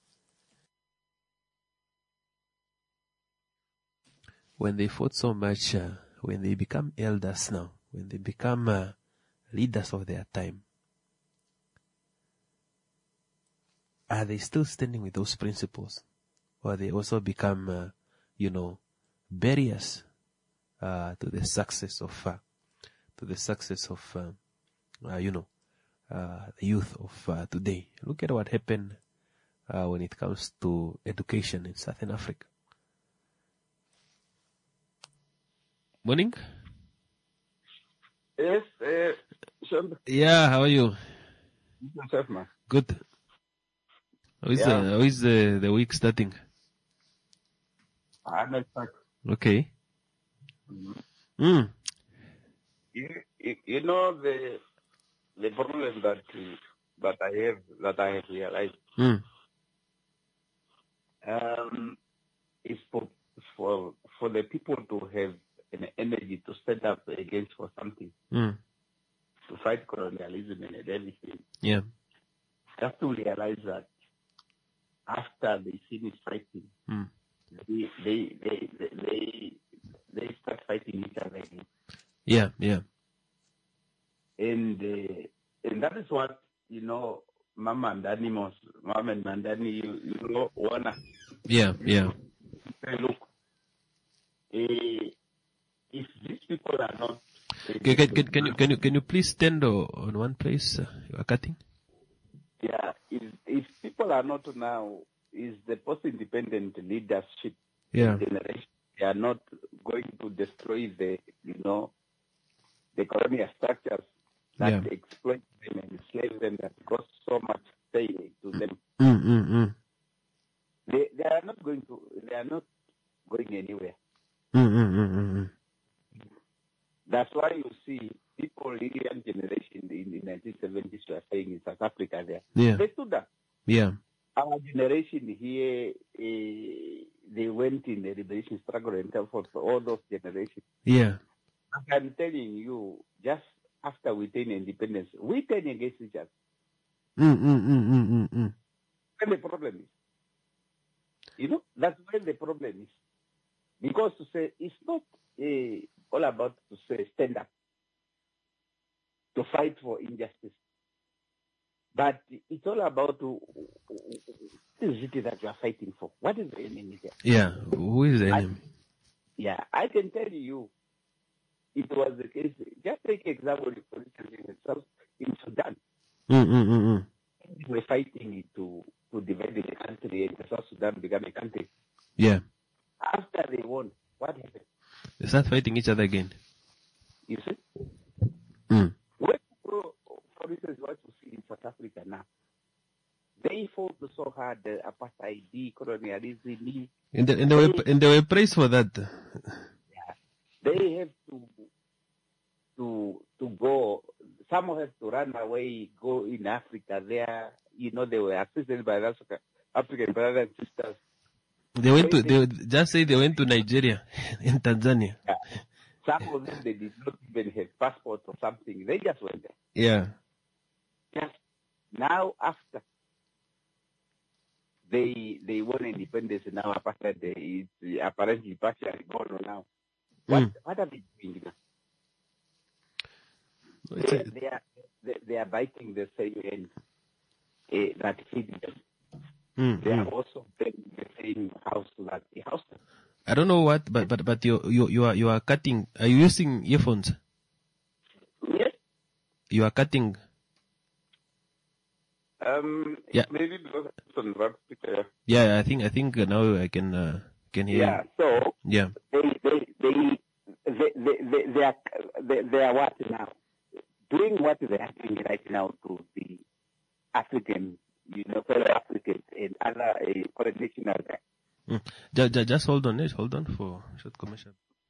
Speaker 1: when they fought so much, uh, when they become elders now, when they become uh, leaders of their time, are they still standing with those principles? Or they also become, uh, you know, barriers uh, to the success of, uh, to the success of, uh, uh, you know, uh, the youth of uh, today? Look at what happened uh, when it comes to education in Southern Africa. Morning.
Speaker 15: Yes, uh, Shombe.
Speaker 1: Yeah, how are you?
Speaker 15: Myself, man.
Speaker 1: Good. How is,
Speaker 15: Yeah.
Speaker 1: uh, how is the, the week starting?
Speaker 15: I'm not back.
Speaker 1: Okay. Mm.
Speaker 15: You, you, you know the the problem that uh, that I have that I have realized
Speaker 1: Mm.
Speaker 15: um, is for for for the people to have an energy to stand up against for something,
Speaker 1: Mm.
Speaker 15: to fight colonialism and everything.
Speaker 1: Yeah.
Speaker 15: Have to realize that after they finish fighting,
Speaker 1: Mm.
Speaker 15: they they they they they, they start fighting each other again.
Speaker 1: Yeah, yeah.
Speaker 15: And uh, and that is what, you know, Mama and Danny must, Mama and Mandani, you, you know, wanna
Speaker 1: Yeah, yeah.
Speaker 15: say, look, uh, if these people are not,
Speaker 1: Can, can, can, can you can you can you please stand o- on one place? Uh, you are cutting.
Speaker 15: yeah, if if people are not now, is the post-independent leadership
Speaker 1: Yeah.
Speaker 15: generation, they are not going to destroy the, you know, the colonial structures that
Speaker 1: Yeah.
Speaker 15: exploit them and enslave them, that cost so much pay to them.
Speaker 1: Mm, mm, mm.
Speaker 15: They they are not going to they are not going anywhere.
Speaker 1: Mm, mm, mm, mm, mm.
Speaker 15: That's why you see people in the young generation in the nineteen seventies were saying in South Africa there.
Speaker 1: Yeah.
Speaker 15: They stood up.
Speaker 1: Yeah.
Speaker 15: Our generation here, uh, they went in the liberation struggle and for all those generations.
Speaker 1: Yeah.
Speaker 15: I'm telling you, just after we turn independence, we turn against each other.
Speaker 1: Mm, mm, mm, mm, mm, mm.
Speaker 15: When the problem is, you know, that's where the problem is. Because to say, it's not uh, all about to say stand up, to fight for injustice. But it's all about to, what is it that you are fighting for? What is the enemy there?
Speaker 1: Yeah. Who is the enemy?
Speaker 15: Yeah, I can tell you, it was the case. Just take example, for instance, in South in Sudan,
Speaker 1: Mm, mm, mm, mm.
Speaker 15: they were fighting to to divide the country, and South Sudan became a country.
Speaker 1: Yeah.
Speaker 15: After they won, what happened?
Speaker 1: They start fighting each other again.
Speaker 15: You see,
Speaker 1: Mm.
Speaker 15: when, for for instance, what you see in South Africa now, they fought so hard, the apartheid, colonialism.
Speaker 1: And they, and they were and they were praised for that.
Speaker 15: They have to to to go. Some have to run away, go in Africa. There, you know, they were assisted by Africa, African brothers and sisters.
Speaker 1: They went to they would just say they went to Nigeria and Tanzania.
Speaker 15: Yeah. Some of them they did not even have passport or something. They just went there.
Speaker 1: Yeah.
Speaker 15: Just now after they they won independence, now apartheid is apparently partially gone now. What
Speaker 1: Mm.
Speaker 15: what are they doing now?
Speaker 1: It's
Speaker 15: They,
Speaker 1: a-
Speaker 15: they are they, they are biting the same end uh, that feeds them.
Speaker 1: Mm,
Speaker 15: They are
Speaker 1: mm.
Speaker 15: also paying the same house that the house.
Speaker 1: I don't know what, but but but you you you are you are cutting. Are you using earphones?
Speaker 15: Yes.
Speaker 1: You are cutting.
Speaker 15: Um.
Speaker 1: Yeah.
Speaker 15: Maybe because it's on loudspeaker.
Speaker 1: Yeah, I think I think now I can uh, can hear.
Speaker 15: Yeah. So
Speaker 1: You. Yeah.
Speaker 15: they they they they they, they, they are they, they are what now? Doing what they are doing right now to the African, you know, fellow Africans and other uh, foreign nationals.
Speaker 1: Mm. Just, just hold on, hold on for short commercial.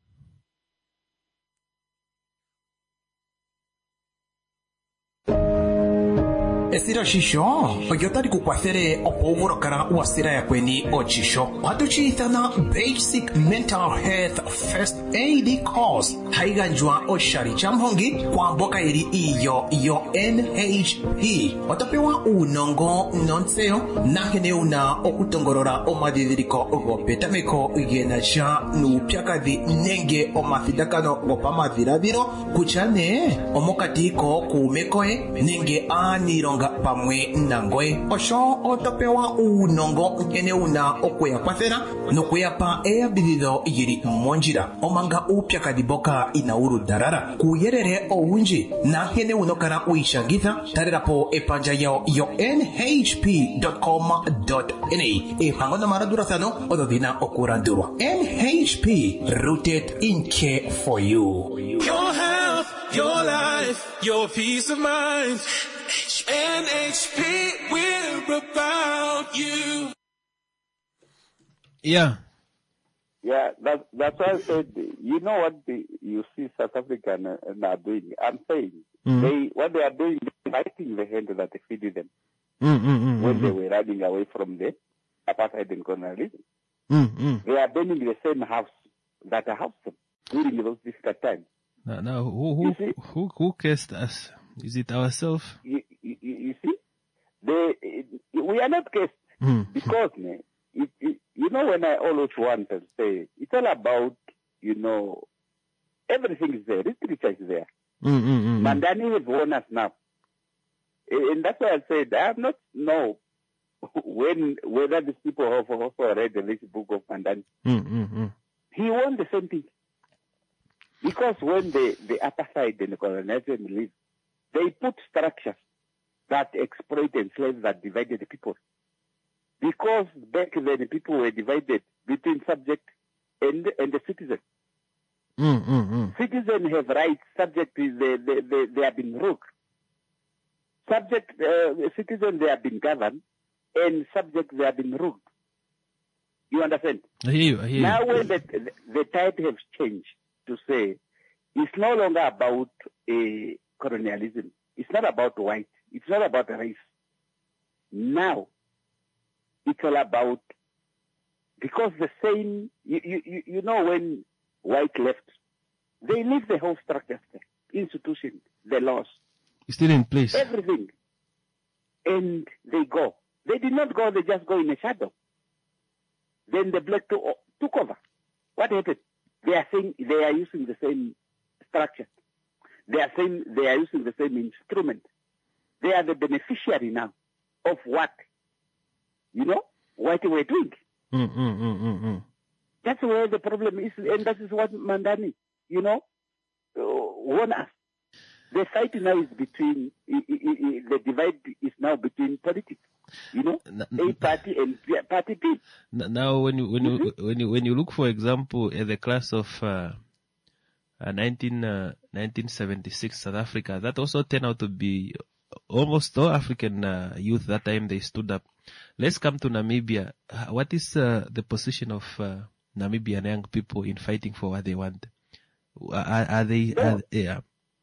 Speaker 16: esira xixo oyo tali kukwathere opo uvulokala uwasira yakweni oxixo watuciyithana basic mental health first aid course hayiganjwa oxali ca mhongi kwa mboka ili iyo yo N H P otopewa unongo nontseyo nankene una okutongolola omadhidhiliko gopetameko gena ca nuupyakadhi nenge omathindakano gopamadhiladhilo kutya ne omokati ko kuume koye nenge aaniilonga pamwe nangoye osho otopewa unongo nkene una okuya kwathela nokuyapa eyambidhidho yili mondjila omanga uupyakadhi boka inawuludalala kuuyelele owundji nankene unokala uyishangitha talelapo epandja yawo yo N H P dot com dot N A epango nomalandulathano odho dhina okulandulwa. N H P, rooted in care for you.
Speaker 12: Your health, your life, your peace of mind. N H P, we're about you.
Speaker 1: Yeah.
Speaker 15: Yeah, that, that's why I said, you know what the, you see South Africa uh, are doing? I'm saying,
Speaker 1: mm.
Speaker 15: they what they are doing is biting the hand that feeded them
Speaker 1: mm, mm, mm,
Speaker 15: when
Speaker 1: mm,
Speaker 15: they
Speaker 1: mm.
Speaker 15: were running away from the apartheid and colonialism.
Speaker 1: Mm, mm.
Speaker 15: They are burning the same house that housed them during those difficult times.
Speaker 1: Now, now who, who, who, who cursed us? Is it ourselves?
Speaker 15: You, you, you see, they, we are not cursed
Speaker 1: mm.
Speaker 15: because, man, it, it, you know, when I always want to say, it's all about, you know, everything is there. Literature is there.
Speaker 1: Mm, mm, mm,
Speaker 15: Mandani has won us now. And that's why I said, I have not know when, whether these people have also read the little book of Mandani.
Speaker 1: mm, mm, mm.
Speaker 15: He won the same thing. Because when the, the apartheid and the colonization lived, they put structures that exploit and slave that divided the people. Because back then the people were divided between subject and, and the citizen.
Speaker 1: Mm, mm, mm.
Speaker 15: Citizens have rights, subject is they, they, they, they have been ruled. Subject, uh, citizens they have been governed, and subject they have been ruled. You understand?
Speaker 1: I hear you, I hear
Speaker 15: now
Speaker 1: you.
Speaker 15: when the, the, the tide has changed to say, it's no longer about a colonialism. It's not about white. It's not about race. Now, it's all about, because the same, you, you, you know when white left, they leave the whole structure, institution, the laws.
Speaker 1: It's still in place.
Speaker 15: Everything. And they go. They did not go, they just go in a shadow. Then the black took, took over. What happened? They are saying they are using the same structure. They are saying they are using the same instrument. They are the beneficiary now of what, you know, what we're doing.
Speaker 1: Mm, mm, mm, mm, mm.
Speaker 15: That's where the problem is, and that is what Mandani, you know, uh, warn us. The fight now is between, I, I, I, the divide is now between politics, you know, A party and party B.
Speaker 1: Now, when you when you
Speaker 15: mm-hmm.
Speaker 1: when you when you look, for example, at the class of uh, uh, nineteen, uh, nineteen seventy-six South Africa, that also turned out to be almost all African uh, youth that time they stood up. Let's come to Namibia. What is uh, the position of uh, Namibian young people in fighting for what they want? Are, are they?
Speaker 15: No.
Speaker 1: Are, yeah.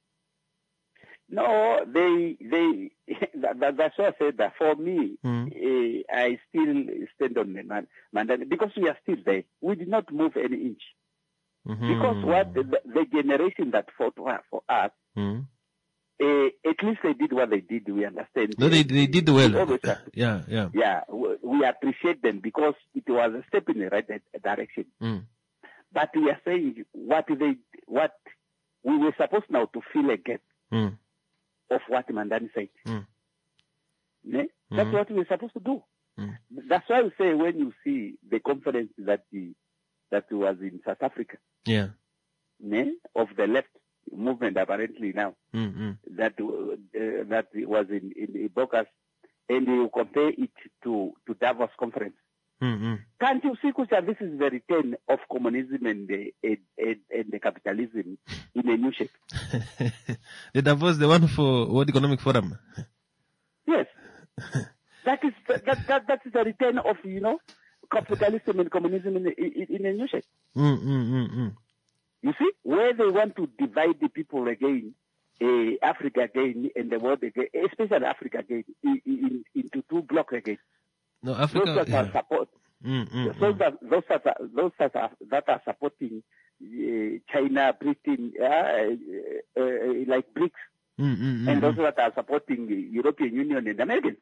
Speaker 15: No, they, they, that, that's why I said that for me,
Speaker 1: mm.
Speaker 15: uh, I still stand on the man, Mandani, because we are still there. We did not move any inch.
Speaker 1: Mm-hmm.
Speaker 15: Because what the, the generation that fought for us,
Speaker 1: mm.
Speaker 15: uh, at least they did what they did, we understand.
Speaker 1: No, they, they did well.
Speaker 15: Always,
Speaker 1: yeah, yeah.
Speaker 15: Yeah, we appreciate them because it was a step in the right direction.
Speaker 1: Mm.
Speaker 15: But we are saying what they, what we were supposed now to fill a gap.
Speaker 1: Mm.
Speaker 15: Of what Mandani said.
Speaker 1: Mm.
Speaker 15: Ne? That's
Speaker 1: mm.
Speaker 15: what we're supposed to do.
Speaker 1: Mm.
Speaker 15: That's why we say when you see the conference that the, that was in South Africa,
Speaker 1: yeah,
Speaker 15: ne? Of the left movement apparently now,
Speaker 1: mm-hmm.
Speaker 15: that uh, that was in in Bocas, and you compare it to to Davos conference.
Speaker 1: Mm-hmm.
Speaker 15: Can't you see, Kusha, this is the return of communism and the, and, and, and the capitalism in a new shape.
Speaker 1: The Davos, the one for World Economic Forum.
Speaker 15: Yes. That is, that, that, that is the return of, you know, capitalism and communism in, in, in a new shape.
Speaker 1: Mm, mm, mm, mm.
Speaker 15: You see, where they want to divide the people again, uh, Africa again, and the world again, especially Africa again, in, in, into two blocks again.
Speaker 1: No, Africa.
Speaker 15: Those that
Speaker 1: yeah.
Speaker 15: are support,
Speaker 1: Mm, mm,
Speaker 15: those
Speaker 1: mm.
Speaker 15: that those that are, those that are, that are supporting uh, China, Britain, uh, uh, uh, like BRICS,
Speaker 1: Mm, mm,
Speaker 15: and
Speaker 1: mm,
Speaker 15: those
Speaker 1: mm.
Speaker 15: that are supporting the European Union and Americans.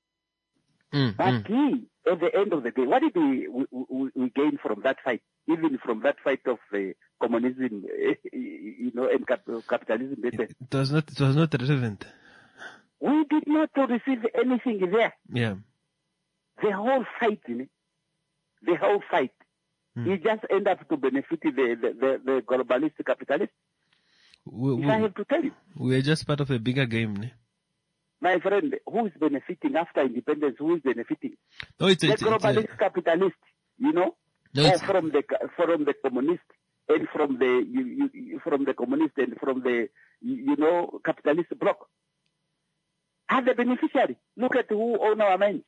Speaker 1: Mm,
Speaker 15: But
Speaker 1: mm.
Speaker 15: he, at the end of the day, what did we, we, we, we gain from that fight? Even from that fight of uh, communism, uh, you know, and cap- capitalism.
Speaker 1: It was not. It was not relevant.
Speaker 15: We did not receive anything there.
Speaker 1: Yeah.
Speaker 15: The whole fight, you know, the whole fight,
Speaker 1: Mm.
Speaker 15: it just end up to benefit the the, the, the globalist capitalist.
Speaker 1: We,
Speaker 15: If
Speaker 1: we,
Speaker 15: I have to tell you,
Speaker 1: we are just part of a bigger game. Ne?
Speaker 15: my friend, who is benefiting after independence? Who is benefiting?
Speaker 1: No, it's,
Speaker 15: The
Speaker 1: it's, it's
Speaker 15: globalist
Speaker 1: uh,
Speaker 15: capitalist, you know,
Speaker 1: No,
Speaker 15: or
Speaker 1: it's-
Speaker 15: from the from the communist and from the you, you, you- from the communist and from the you, you know capitalist bloc are the beneficiary. Look at who own our mines.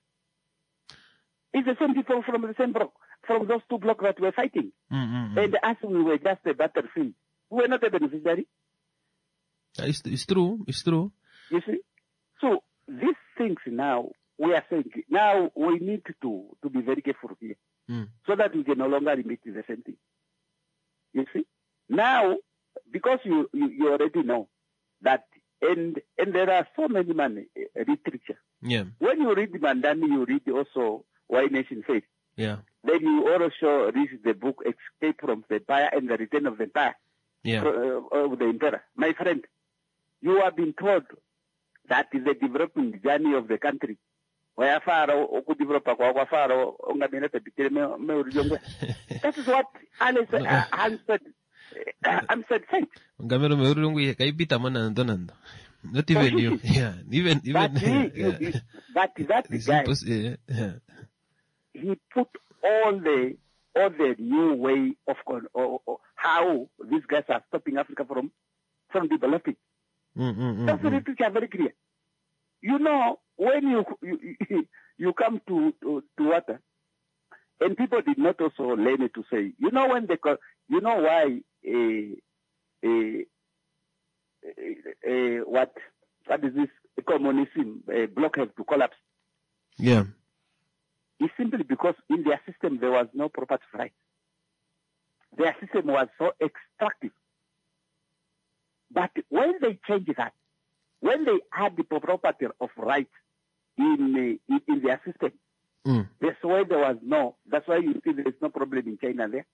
Speaker 15: It's the same people from the same bloc, from those two blocks that were fighting.
Speaker 1: mm, mm, mm.
Speaker 15: And as we were just a battlefield, we were not a beneficiary.
Speaker 1: It's, it's true. It's true.
Speaker 15: You see? So these things now, we are saying, now we need to, to be very careful here
Speaker 1: Mm.
Speaker 15: so that we can no longer repeat the same thing. You see? Now, because you, you, you already know that, and, and there are so many man, uh, literature.
Speaker 1: Yeah.
Speaker 15: When you read Mandani, you read also Why Nation Faith.
Speaker 1: Yeah.
Speaker 15: Then you also read the book Escape from the Empire and the Return of the Empire.
Speaker 1: Yeah.
Speaker 15: uh, of the emperor. My friend, you have been told that is the development journey of the country. Where Pharaoh, oku develop kwa Pharaoh, ongamina tebitire me me urijongwe. That is what Alice uh, answered. Uh, answered said.
Speaker 1: Ngamero meurungu kaipita mana ndo nando. Not even you. Yeah. Even even.
Speaker 15: But he,
Speaker 1: yeah.
Speaker 15: you, but that
Speaker 1: It's
Speaker 15: guy,
Speaker 1: impos- yeah. Yeah.
Speaker 15: he put all the all the new way of con- or, or how these guys are stopping Africa from from developing.
Speaker 1: Mm, mm, mm,
Speaker 15: That's the
Speaker 1: mm.
Speaker 15: literature very clear. You know, when you you, you come to, to to water, and people did not also learn it to say, you know, when they co- you know why a a a what what is this communism a block has to collapse?
Speaker 1: Yeah.
Speaker 15: It's simply because in their system there was no property right. Their system was so extractive. But when they change that, when they add the property of rights in, uh, in in their system,
Speaker 1: Mm.
Speaker 15: that's why there was no. That's why you see there is no problem in China there,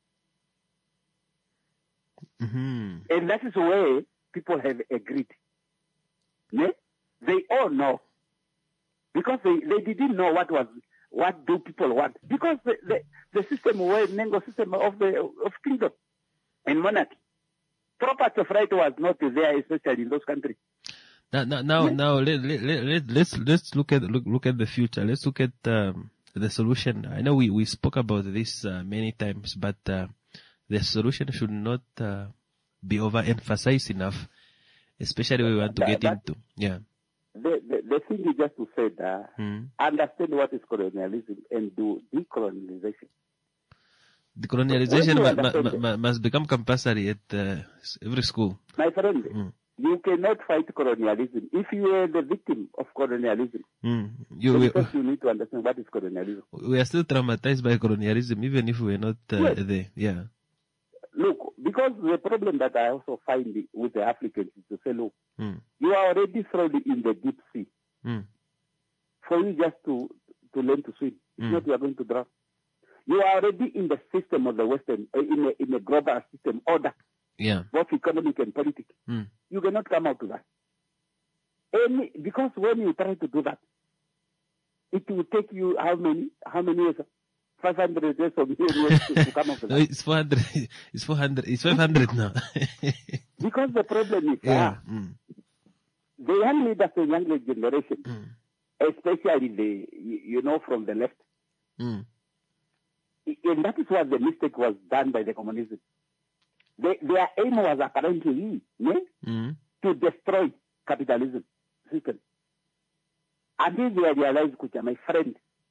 Speaker 1: Mm-hmm.
Speaker 15: and that is where people have agreed. Ne? They all know because they, they didn't know what was what do people want because the the, the system was Nengo system of the of kingdom and monarchy. Property of right was not there, especially in those countries.
Speaker 1: Now, now, now, now let, let, let, let, let's, let's look at, look, look at the future. Let's look at, um, the solution. I know we, we spoke about this, uh, many times, but, uh, the solution should not, uh, be overemphasized enough, especially when we want to
Speaker 15: That-
Speaker 1: get
Speaker 15: that-
Speaker 1: into, yeah.
Speaker 15: The, the, the thing is just to say that
Speaker 1: Mm.
Speaker 15: understand what is colonialism and do decolonization.
Speaker 1: The colonialization
Speaker 15: When you
Speaker 1: mu- mu-
Speaker 15: understand
Speaker 1: mu- mu- must become compulsory at, uh, s- every school.
Speaker 15: My friend,
Speaker 1: Mm.
Speaker 15: you cannot fight colonialism. If you are the victim of colonialism,
Speaker 1: Mm. You,
Speaker 15: then
Speaker 1: we,
Speaker 15: first you need to understand what is colonialism.
Speaker 1: we are still traumatized by colonialism, even if we're not, uh,
Speaker 15: Yes.
Speaker 1: there. Yeah.
Speaker 15: Look, because the problem that I also find with the Africans is to say, look,
Speaker 1: Mm.
Speaker 15: you are already thrown in the deep sea.
Speaker 1: Mm.
Speaker 15: For you just to, to learn to swim, if
Speaker 1: Mm.
Speaker 15: not you are going to drown. You are already in the system of the Western, uh, in a, in a global system order,
Speaker 1: Yeah.
Speaker 15: both economic and political.
Speaker 1: Mm.
Speaker 15: You cannot come out to that. Any, because when you try to do that, it will take you how many, how many years? five hundred years or million years to, to come out to
Speaker 1: No,
Speaker 15: that.
Speaker 1: it's four hundred. It's four hundred. It's five hundred now.
Speaker 15: Because the problem is,
Speaker 1: Yeah.
Speaker 15: ah,
Speaker 1: Mm.
Speaker 15: the young leaders and young generation,
Speaker 1: Mm.
Speaker 15: especially the, you you know, from the left,
Speaker 1: Mm.
Speaker 15: and that is what the mistake was done by the communism. They, their aim was apparently ne,
Speaker 1: Mm.
Speaker 15: to destroy capitalism system. Until they realized, Kucha, my friend,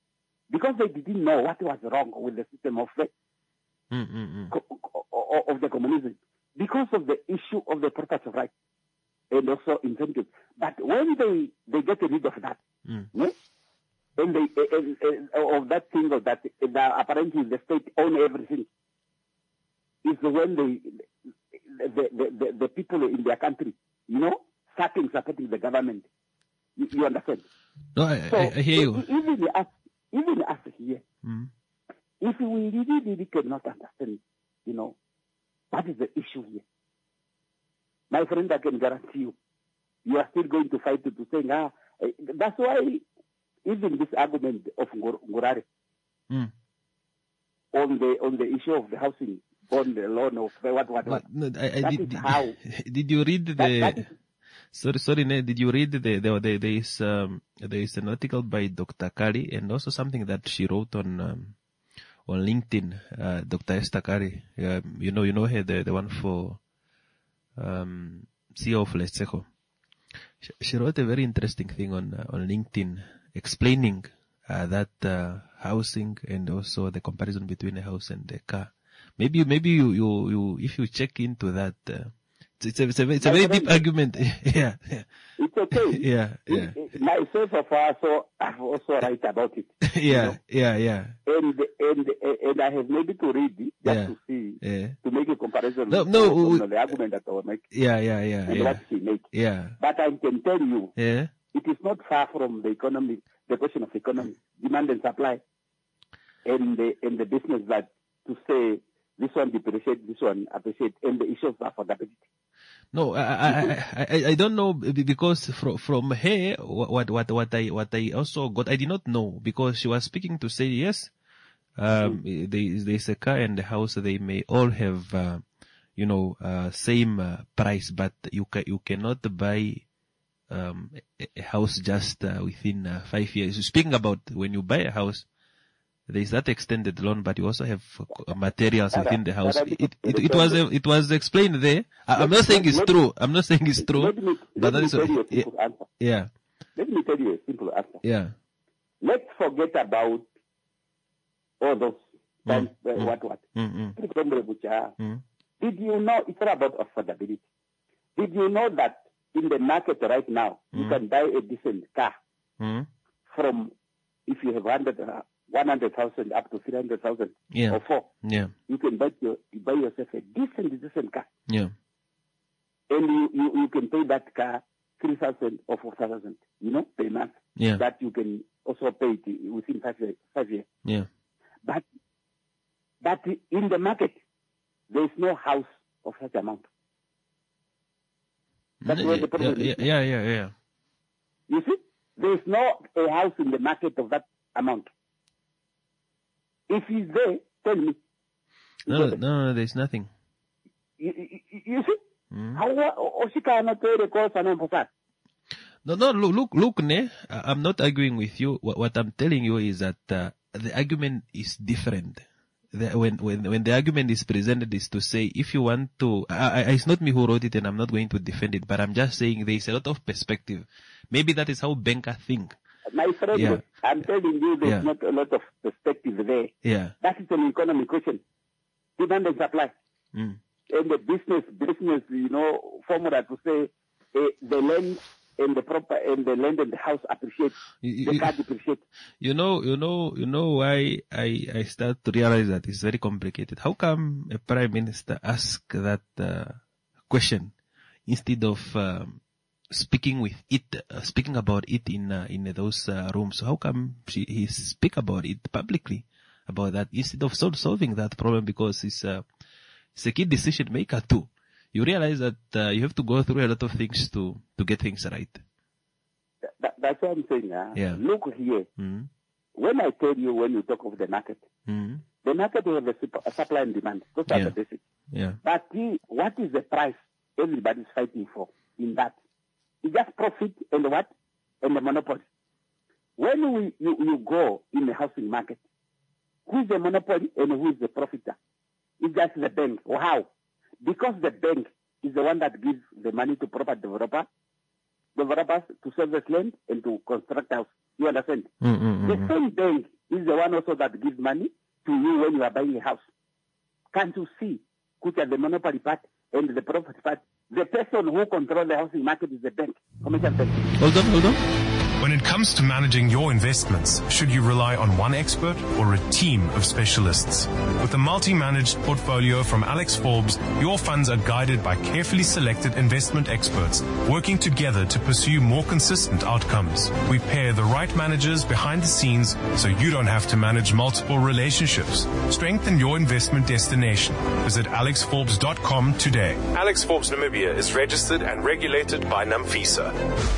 Speaker 15: because they didn't know what was wrong with the system of the,
Speaker 1: mm, mm, mm.
Speaker 15: co- of the communism, because of the issue of the property rights and also incentives. But when they, they get rid of that,
Speaker 1: Mm.
Speaker 15: yeah, and they and, and, of that thing of that the, apparently the state own everything, is when they the, the, the, the people in their country, you know, starting supporting the government. You, you understand?
Speaker 1: No, I,
Speaker 15: so
Speaker 1: I, I hear you.
Speaker 15: Even us, even us here,
Speaker 1: Mm.
Speaker 15: if we really, really cannot understand, you know, what is the issue here, my friend, I can guarantee you, you are still going to fight to, to saying, ah, eh, that's why even this argument of Ngur- Ngurare
Speaker 1: Mm.
Speaker 15: on the on the issue of the housing, on the loan of what, what, what,
Speaker 1: No, I, I
Speaker 15: that
Speaker 1: did,
Speaker 15: is
Speaker 1: did,
Speaker 15: how.
Speaker 1: did you read the?
Speaker 15: that is-
Speaker 1: sorry, sorry, Ne, did you read the? the, the there is um, there is an article by Doctor Kari and also something that she wrote on um, on LinkedIn. Uh, Doctor Esther Kari, um, you know, you know her, the the one for um, C E O of Letseco. She, she wrote a very interesting thing on uh, on LinkedIn explaining uh, that uh, housing and also the comparison between a house and a car. Maybe you, maybe you, you, you, if you check into that, uh, it's, it's a, it's a, it's a very deep argument. yeah, yeah.
Speaker 15: It's okay.
Speaker 1: Yeah, yeah.
Speaker 15: Myself, of also, I've also write about it.
Speaker 1: yeah,
Speaker 15: you know?
Speaker 1: yeah, yeah.
Speaker 15: And, and, and I have maybe to read it just
Speaker 1: Yeah.
Speaker 15: to see,
Speaker 1: Yeah.
Speaker 15: to make a comparison
Speaker 1: No,
Speaker 15: with
Speaker 1: no,
Speaker 15: on
Speaker 1: we-
Speaker 15: the argument that I will make.
Speaker 1: Yeah, yeah, yeah,
Speaker 15: And
Speaker 1: yeah.
Speaker 15: what she make.
Speaker 1: Yeah,
Speaker 15: But I can tell you,
Speaker 1: yeah.
Speaker 15: it is not far from the economy, the question of economy, demand and supply, and the, and the business that to say this one depreciate, this one appreciate, and the issues of affordability.
Speaker 1: No, I, I, I, I, I don't know be- because from, from her, what, what, what I, what I also got, I did not know because she was speaking to say, yes, um, there is, there is a car and a house, they may all have, uh, you know, uh, same uh, price, but you ca- you cannot buy, um, a, a house just uh, within uh, five years. Speaking about when you buy a house, there is that extended loan, but you also have uh, materials within the house. It, it, it, it was uh, it was explained there. I, I'm not saying it's true. I'm not saying it's true.
Speaker 15: Let me,
Speaker 1: But
Speaker 15: let
Speaker 1: that
Speaker 15: me
Speaker 1: is
Speaker 15: tell
Speaker 1: what-
Speaker 15: you a
Speaker 1: yeah,
Speaker 15: simple answer.
Speaker 1: yeah,
Speaker 15: Let me tell you a simple answer.
Speaker 1: yeah.
Speaker 15: Let's forget about all those times, uh,
Speaker 1: mm.
Speaker 15: what, what.
Speaker 1: Mm, mm,
Speaker 15: Did you know, it's not about affordability. Did you know that in the market right now, you
Speaker 1: Mm.
Speaker 15: can buy a decent car
Speaker 1: mm.
Speaker 15: from, if you have one hundred, uh, one hundred thousand up to three hundred thousand
Speaker 1: Yeah.
Speaker 15: or four,
Speaker 1: Yeah,
Speaker 15: you can buy, your, buy yourself a decent, decent car.
Speaker 1: yeah,
Speaker 15: And you, you, you can pay that car three thousand or four thousand, you know, per month.
Speaker 1: Yeah.
Speaker 15: That you can also pay it within five years. Five years.
Speaker 1: yeah.
Speaker 15: But, but in the market, there is no house of such amount. That's where the problem
Speaker 1: yeah,
Speaker 15: is.
Speaker 1: yeah, yeah, yeah.
Speaker 15: You see, there is no a house in the market of that amount. If it's there, tell me.
Speaker 1: No, no, no, no, there's nothing.
Speaker 15: You, you, you see?
Speaker 1: Mm.
Speaker 15: How Oshika not the course and for
Speaker 1: No, no, look, look, look, Ne, I- I'm not arguing with you. What, what I'm telling you is that uh, the argument is different. The, when, when, when the argument is presented is to say, if you want to, I, I, it's not me who wrote it and I'm not going to defend it, but I'm just saying there is a lot of perspective. Maybe that is how bankers think.
Speaker 15: My friend,
Speaker 1: Yeah.
Speaker 15: I'm telling you, there's
Speaker 1: Yeah.
Speaker 15: not a lot of perspective there.
Speaker 1: Yeah.
Speaker 15: That is an economic question. Demand and supply.
Speaker 1: Mm.
Speaker 15: And the business, business, you know, formula to say uh, the land and the proper and the land and the house appreciate,
Speaker 1: You-
Speaker 15: the
Speaker 1: you-
Speaker 15: car depreciate.
Speaker 1: You know, you know, you know why I, I start to realize that it's very complicated. How come a prime minister ask that uh, question instead of um, speaking with it, uh, speaking about it in uh, in those uh, rooms? How come she, he speak about it publicly about that instead of sol- solving that problem? Because he's uh, he's a key decision maker too. You realize that uh, you have to go through a lot of things to to get things right.
Speaker 15: That, that's what I'm saying. Uh,
Speaker 1: Yeah.
Speaker 15: Look here.
Speaker 1: Mm.
Speaker 15: When I tell you, when you talk of the market,
Speaker 1: Mm.
Speaker 15: the market will have a, sup- a supply and demand. Those are
Speaker 1: Yeah.
Speaker 15: the basics.
Speaker 1: Yeah.
Speaker 15: But the, what is the price everybody's fighting for in that? It's just profit and what? And the monopoly. When we, you, you go in the housing market, who is the monopoly and who is the profiter? It's just the bank. Or how? Because the bank is the one that gives the money to proper developer, developers to service land and to construct house. You understand?
Speaker 1: Mm, mm,
Speaker 15: The
Speaker 1: mm,
Speaker 15: same bank is the one also that gives money to you when you are buying a house. Can't you see? Kucha, the monopoly part and the property part. The person who controls the housing market is the bank, commercial bank.
Speaker 1: Hold on, hold on.
Speaker 17: When it comes to managing your investments, should you rely on one expert or a team of specialists? With a multi-managed portfolio from Alex Forbes, your funds are guided by carefully selected investment experts, working together to pursue more consistent outcomes. We pair the right managers behind the scenes so you don't have to manage multiple relationships. Strengthen your investment destination. Visit alex forbes dot com today. Alex Forbes Namibia is registered and regulated by NAMFISA.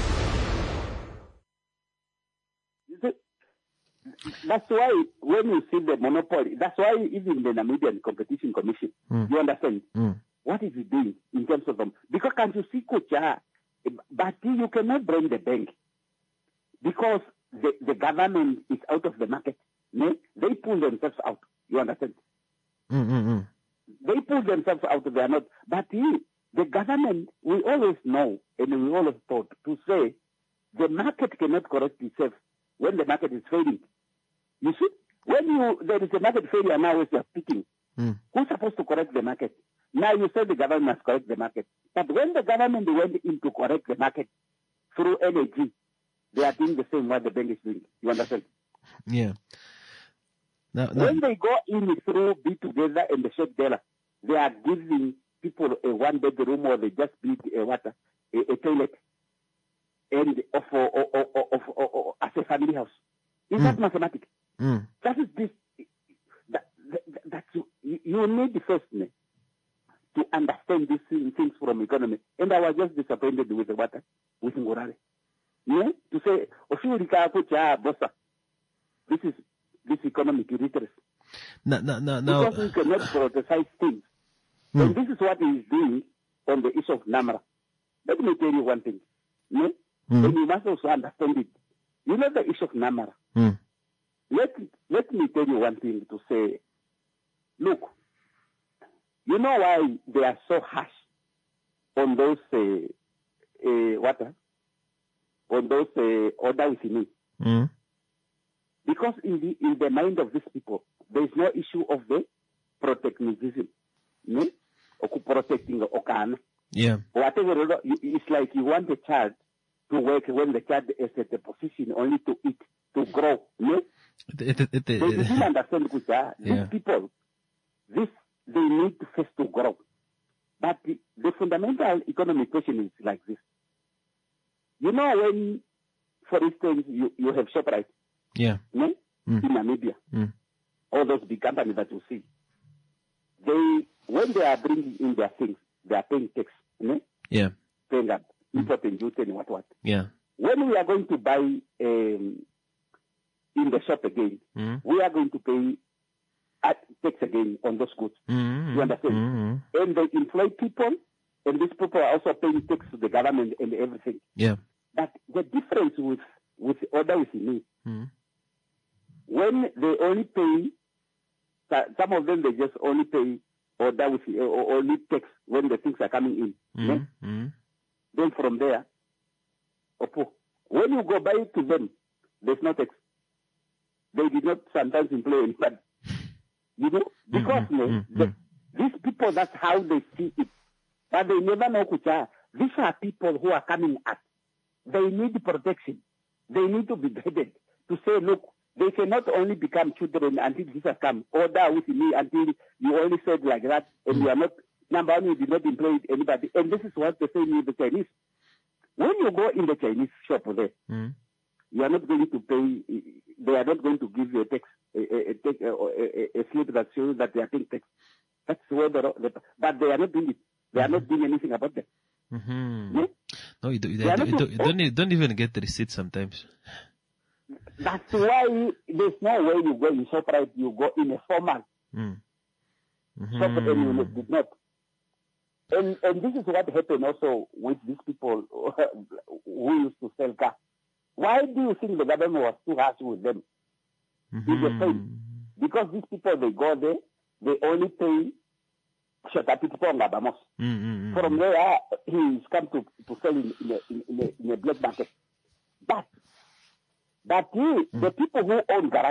Speaker 15: That's why when you see the monopoly, that's why even the Namibian Competition Commission,
Speaker 1: Mm.
Speaker 15: you understand,
Speaker 1: Mm.
Speaker 15: what is it doing in terms of them? Because can't you see, Kucha, but you cannot blame the bank because the, the government is out of the market. Ne? They pull themselves out. You understand?
Speaker 1: Mm-mm-mm.
Speaker 15: They pull themselves out. They are not. But he, the government, we always know and we always thought to say the market cannot correct itself when the market is failing. You see, when you there is a market failure now as you are speaking,
Speaker 1: Mm.
Speaker 15: who's supposed to correct the market? Now you say the government must correct the market. But when the government went in to correct the market through energy, they are doing the same what the bank is doing. You understand?
Speaker 1: Yeah. Now, now,
Speaker 15: When they go in through Be Together and the Shake Dela, they are giving people a one bedroom or they just build a water, a, a toilet, and of, of, of, of, of, of as a family house. Is
Speaker 1: Mm.
Speaker 15: that mathematics?
Speaker 1: Mm.
Speaker 15: That is this. That, that, that you, you need first ne, to understand these thing- things from economy. And I was just disappointed with the water, with Ngorale. Yeah? To say, "Ofiurika kucha bossa." This is this economic illiteracy.
Speaker 1: now, now, now, now,
Speaker 15: Because we cannot prioritize things.
Speaker 1: Mm.
Speaker 15: And this is what he is doing on the issue of Namra. Let me tell you one thing. Yeah?
Speaker 1: Mm.
Speaker 15: And you must also understand it. You know the issue of Namara.
Speaker 1: Mm.
Speaker 15: Let, let me tell you one thing to say. Look, you know why they are so harsh on those, uh, uh, what, uh, on those uh, order with me?
Speaker 1: Mm.
Speaker 15: Because in the in the mind of these people, there is no issue of the protectionism, no, or protecting Okana.
Speaker 1: Yeah.
Speaker 15: Whatever, you- it's like you want a child to work when the child is at the position only to eat, to grow, no?
Speaker 1: It, it, it,
Speaker 15: They didn't understand, Kucha. These
Speaker 1: Yeah.
Speaker 15: people, this, they need to first to grow. But the, the fundamental economic question is like this. You know when, for instance, you, you have ShopRite,
Speaker 1: yeah.
Speaker 15: no?
Speaker 1: Mm.
Speaker 15: In Namibia,
Speaker 1: Mm.
Speaker 15: all those big companies that you see, they, when they are bringing in their things, they are paying tax, no?
Speaker 1: Yeah.
Speaker 15: Paying up, import and duty and what what.
Speaker 1: Yeah.
Speaker 15: When we are going to buy um, in the shop again,
Speaker 1: Mm.
Speaker 15: we are going to pay uh, tax again on those goods.
Speaker 1: Mm.
Speaker 15: You understand?
Speaker 1: Mm.
Speaker 15: And they employ people, and these people are also paying tax to the government and everything.
Speaker 1: Yeah.
Speaker 15: But the difference with with order with me,
Speaker 1: Mm.
Speaker 15: when they only pay, so- some of them they just only pay order with uh, or only tax when the things are coming in.
Speaker 1: Mm.
Speaker 15: Yeah?
Speaker 1: Mm.
Speaker 15: Then from there, Oppo, when you go buy it to them, there's no tax. They did not sometimes employ anybody. You know, because
Speaker 1: Mm,
Speaker 15: no,
Speaker 1: mm,
Speaker 15: the,
Speaker 1: mm.
Speaker 15: these people, that's how they see it. But they never know, Kucha. These are people who are coming up. They need protection. They need to be guided to say, look, they cannot only become children until this has come. Order with me until you only said like that, and you are not, number one, you did not employ anybody. And this is what they say in the Chinese. When you go in the Chinese shop there,
Speaker 1: Mm.
Speaker 15: you are not going to pay, they are not going to give you a tax, a, a, a, tax- a, a, a slip that shows that they are paying tax. That's where the, the, but they are not doing it. They are not doing anything about that.
Speaker 1: Mm-hmm.
Speaker 15: Yeah?
Speaker 1: No, you, do, you,
Speaker 15: They are
Speaker 1: don't, you,
Speaker 15: not-
Speaker 1: don't, you don't, e- don't even get the receipt sometimes.
Speaker 15: That's why there's no way you go in ShopRite, you go in a formal
Speaker 1: Mm.
Speaker 15: shop and you
Speaker 1: Mhm.
Speaker 15: did not. And, and this is what happened also with these people who used to sell cars. Why do you think the government was too harsh with them? It's the same. Because these people, they go there, they only pay Shotapitiponga Bamos.
Speaker 1: Mm-hmm.
Speaker 15: From there, he's come to, to sell in, in, a, in, in, a, in a black market. But, but he, the people who own garages,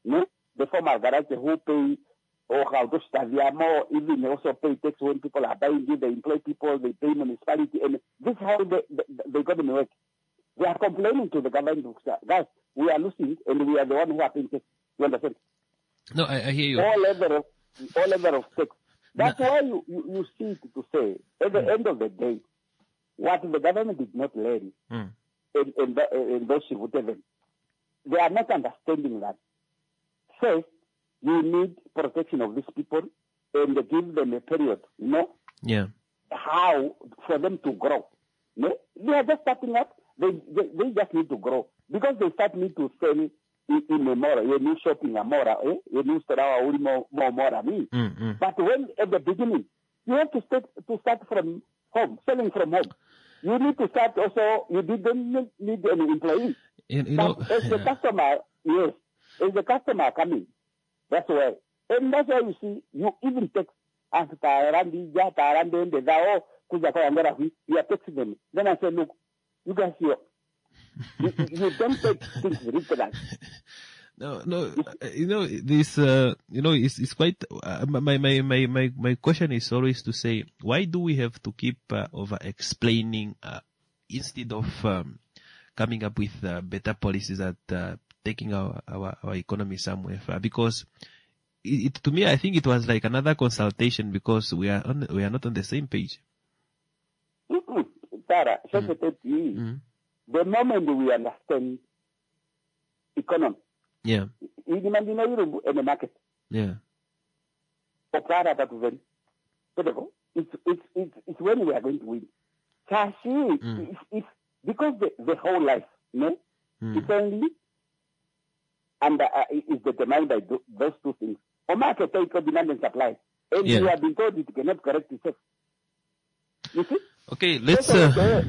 Speaker 15: no? The formal garage who pay, or how to study more, even they also pay tax when people are buying it, they employ people, they pay municipality, and this is how the, the, the economy works. They are complaining to the government, guys, we are losing, and we are the one who are paying tax. You understand?
Speaker 1: No, I, I hear you.
Speaker 15: All level of, all level of tax. That's no. why you, you, you see it to say, at the mm. end of the day, what the government did not learn,
Speaker 1: mm.
Speaker 15: in, in, the, in those whatever, they are not understanding that. First, you need protection of these people and give them a period, you know?
Speaker 1: Yeah.
Speaker 15: How for them to grow. You know? They are just starting up. They, they they just need to grow. Because they start need to sell in, in a more, a new shopping, a more, eh? A new store, more, more, more, me.
Speaker 1: Mm-hmm.
Speaker 15: But when, at the beginning, you have to start, to start from home, selling from home. You need to start also, you didn't need any employees.
Speaker 1: You, you
Speaker 15: but
Speaker 1: know,
Speaker 15: as the customer, yes, as the customer coming, that's why. And that's why you see, you even take, as Tarandi, Ja, Tarandi, the Dao, Kuzaka, and Garafi, you are texting them. Then I say, look, you guys here, you, you don't take things ridiculous.
Speaker 1: No, no, uh, you know, this, uh, you know, it's, it's quite, uh, my, my, my, my, my question is always to say, why do we have to keep, uh, over explaining, uh, instead of, um, coming up with, uh, better policies that, uh, taking our, our, our economy somewhere far? Because it, it, to me, I think it was like another consultation because we are on, we are not on the same page.
Speaker 15: Mm-hmm. Tara, mm-hmm. The moment we understand economy,
Speaker 1: yeah,
Speaker 15: in the market,
Speaker 1: yeah,
Speaker 15: it's, it's, it's, it's when we are going to win. Mm. It's, it's because the, the whole life, no? Mm. It's only and uh, is determined by th- those two things. Or market take demand and supply. And yeah. you have been told it cannot correct itself. You see?
Speaker 1: Okay, let's... Uh...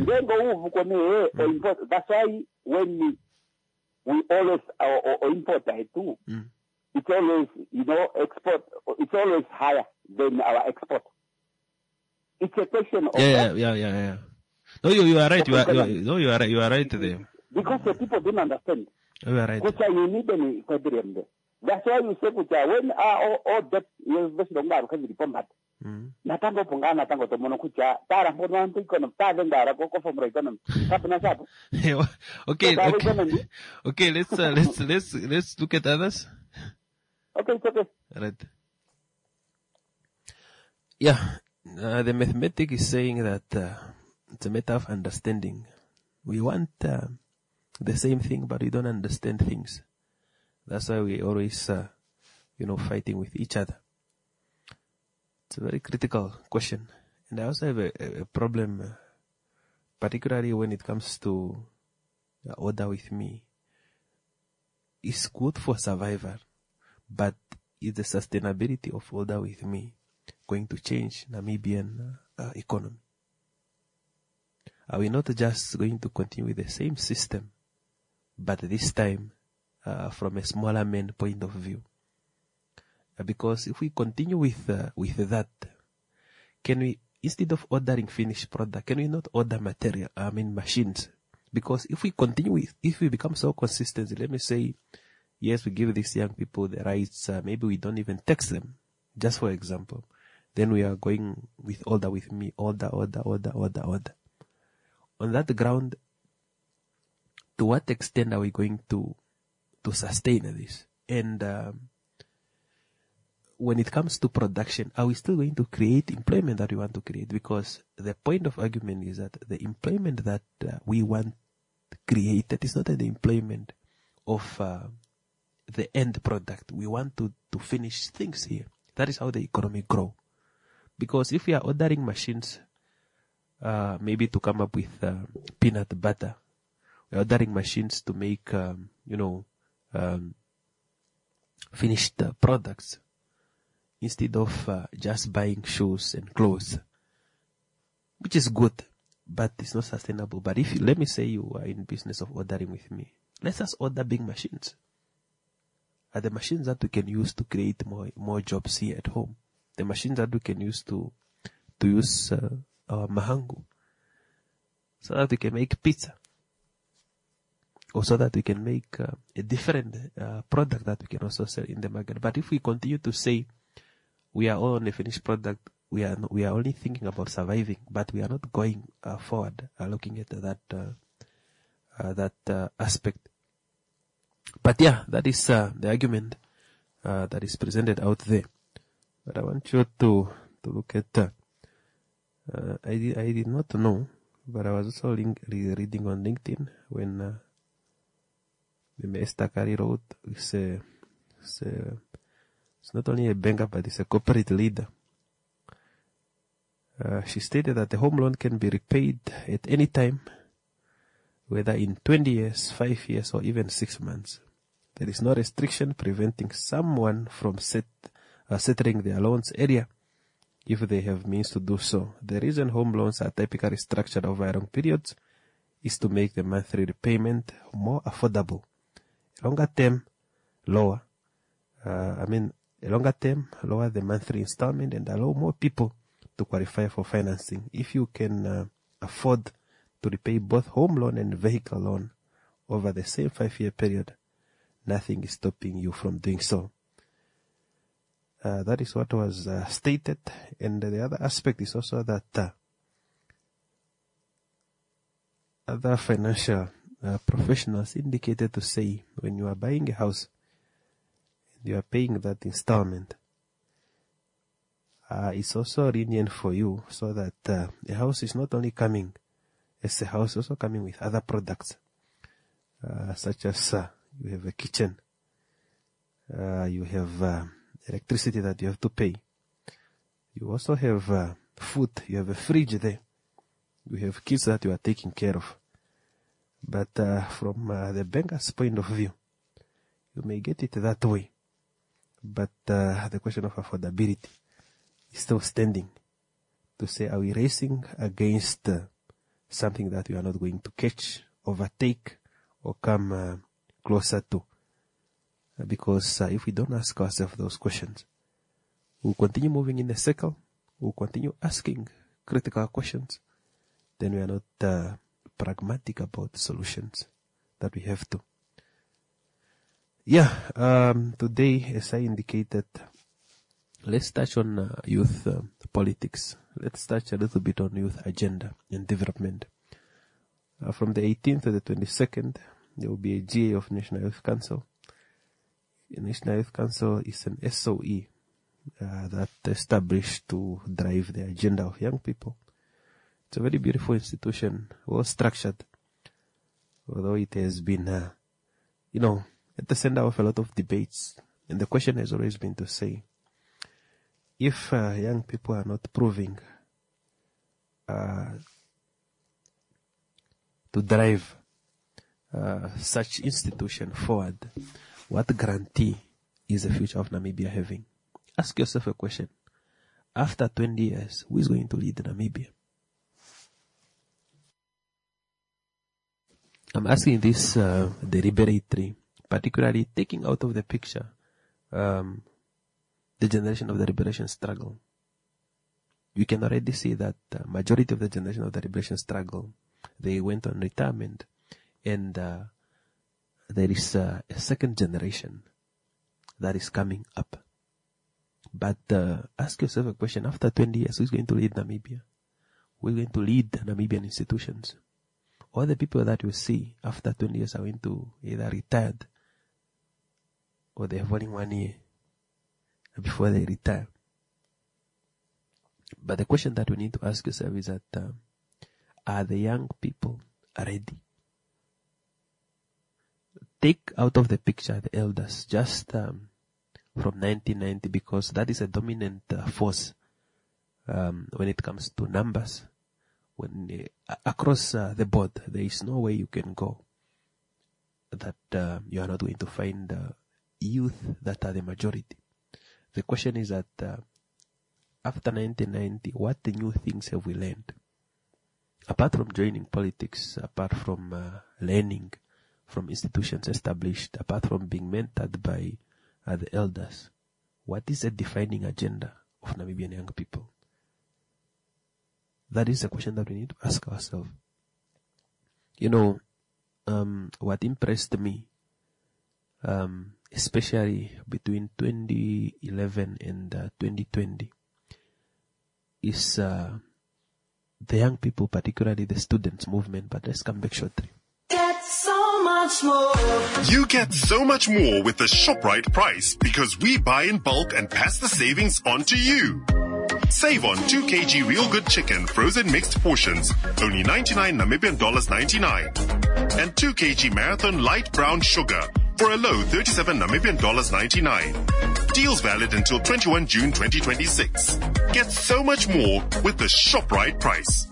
Speaker 15: Mm. That's why when we, we always uh, or import too,
Speaker 1: mm.
Speaker 15: it's always, you know, export, it's always higher than our export. It's a question of...
Speaker 1: Yeah, yeah, yeah, yeah. No, you, you are right. You are, you are, no, you are right. You are right there.
Speaker 15: Because the people don't understand.
Speaker 1: You are right.
Speaker 15: Because you need an equilibrium there. That's why you say, when all, all that is very long, because the combat. Natango Punga, Natango to Monokucha, Tara, Monan, Econom, Tavenda, Coco from Econom, Tapanasapo.
Speaker 1: Okay, okay. Okay, let's, uh, let's, let's, let's look at others.
Speaker 15: Okay, it's okay.
Speaker 1: Right. Yeah, uh, the mathematic is saying that, uh, it's a matter of understanding. We want, uh, the same thing, but we don't understand things. That's why we always, uh, you know, fighting with each other. It's a very critical question. And I also have a, a problem, uh, particularly when it comes to uh, order with me. It's good for survival, but is the sustainability of order with me going to change Namibian uh, economy? Are we not just going to continue with the same system, but this time uh, from a smaller man point of view? Uh, because if we continue with uh, with that, can we, instead of ordering finished product, can we not order material, I mean machines? Because if we continue with, if we become so consistent, let me say, yes, we give these young people the rights, uh, maybe we don't even tax them, just for example. Then we are going with order with me, order, order, order, order, order. On that ground, to what extent are we going to to sustain this? And um, when it comes to production, are we still going to create employment that we want to create? Because the point of argument is that the employment that uh, we want created is not the employment of uh, the end product. We want to, to finish things here. That is how the economy grow. Because if we are ordering machines, Uh, maybe to come up with uh, peanut butter, we're ordering machines to make, um, you know, um, finished uh, products instead of uh, just buying shoes and clothes, which is good, but it's not sustainable. But if you, let me say you are in business of ordering with me, let's just order big machines. Are the machines that we can use to create more more jobs here at home? The machines that we can use to to use. Uh, Our mahangu, so that we can make pizza. or so that we can make uh, a different uh, product that we can also sell in the market. But if we continue to say we are all on a finished product, we are we are only thinking about surviving, but we are not going uh, forward, uh, looking at that uh, uh, that uh, aspect. But yeah, that is uh, the argument uh, that is presented out there. But I want you to to look at. Uh, uh, I did I did not know, but I was also link, re- reading on LinkedIn when uh, Esther Kari wrote. It's, a, it's, a, it's not only a banker, but it's a corporate leader. Uh, she stated that the home loan can be repaid at any time, whether in twenty years, five years, or even six months. There is no restriction preventing someone from set, uh, settling their loans area if they have means to do so. The reason home loans are typically structured over long periods is to make the monthly repayment more affordable. A longer term, lower. Uh, I mean, a longer term, lower the monthly installment and allow more people to qualify for financing. If you can uh, afford to repay both home loan and vehicle loan over the same five-year period, nothing is stopping you from doing so. Uh, that is what was uh, stated. And the other aspect is also that uh, other financial uh, professionals indicated to say when you are buying a house, you are paying that installment, uh, it's also lenient for you, so that uh, the house is not only coming as a house, also coming with other products, uh, such as uh, you have a kitchen, uh, you have uh, electricity that you have to pay, you also have uh, food, you have a fridge there, you have kids that you are taking care of. But uh, from uh, the banker's point of view, you may get it that way, but uh, the question of affordability is still standing to say, are we racing against uh, something that we are not going to catch, overtake, or come uh, closer to? Uh, because uh, if we don't ask ourselves those questions, we'll continue moving in a circle, we'll continue asking critical questions, then we are not uh, pragmatic about the solutions that we have to. Yeah, um, today, as I indicated, let's touch on uh, youth uh, politics. Let's touch a little bit on youth agenda and development. Uh, from the eighteenth to the twenty-second, there will be a G A of National Youth Council. The National Youth Council is an S O E uh, that established to drive the agenda of young people. It's a very beautiful institution, well structured, although it has been, uh, you know, at the center of a lot of debates. And the question has always been to say, if uh, young people are not proving uh, to drive uh, such institution forward, what guarantee is the future of Namibia having? Ask yourself a question. After twenty years, who is going to lead Namibia? I'm asking this uh, deliberately, particularly taking out of the picture um, the generation of the liberation struggle. You can already see that the majority of the generation of the liberation struggle, they went on retirement, and uh, there is uh, a second generation that is coming up. But uh, ask yourself a question, after twenty years, who's going to lead Namibia? Who's going to lead Namibian institutions? All the people that you see after twenty years are going to either retired or they have only one year before they retire. But the question that we need to ask yourself is that, uh, are the young people ready? Take out of the picture the elders, just um, from nineteen ninety, because that is a dominant uh, force um, when it comes to numbers. When uh, across uh, the board, there is no way you can go that uh, you are not going to find uh, youth that are the majority. The question is that uh, after nineteen ninety, what new things have we learned? Apart from joining politics, apart from uh, learning from institutions established, apart from being mentored by uh, the elders, what is the defining agenda of Namibian young people? That is a question that we need to ask ourselves. You know, um, what impressed me, um, especially between twenty eleven and uh, twenty twenty, is uh, the young people, particularly the students movement. But let's come back shortly.
Speaker 12: Get so much more.
Speaker 13: You get so much more with the ShopRite price because we buy in bulk and pass the savings on to you. Save on two kilograms Real Good Chicken frozen mixed portions, only ninety-nine Namibian dollars ninety-nine, and two kilograms Marathon Light Brown Sugar for a low thirty-seven Namibian dollars ninety-nine. Deals valid until twenty-first June twenty twenty-six. Get so much more with the ShopRite price.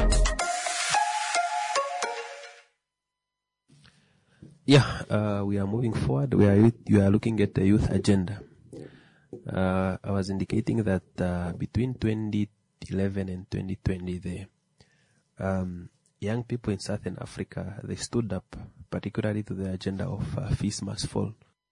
Speaker 1: Yeah, uh, we are moving forward. We are youth, we are looking at the youth agenda. Uh, I was indicating that uh, between twenty eleven and twenty twenty, the um, young people in Southern Africa, they stood up, particularly to the agenda of uh, fees must fall.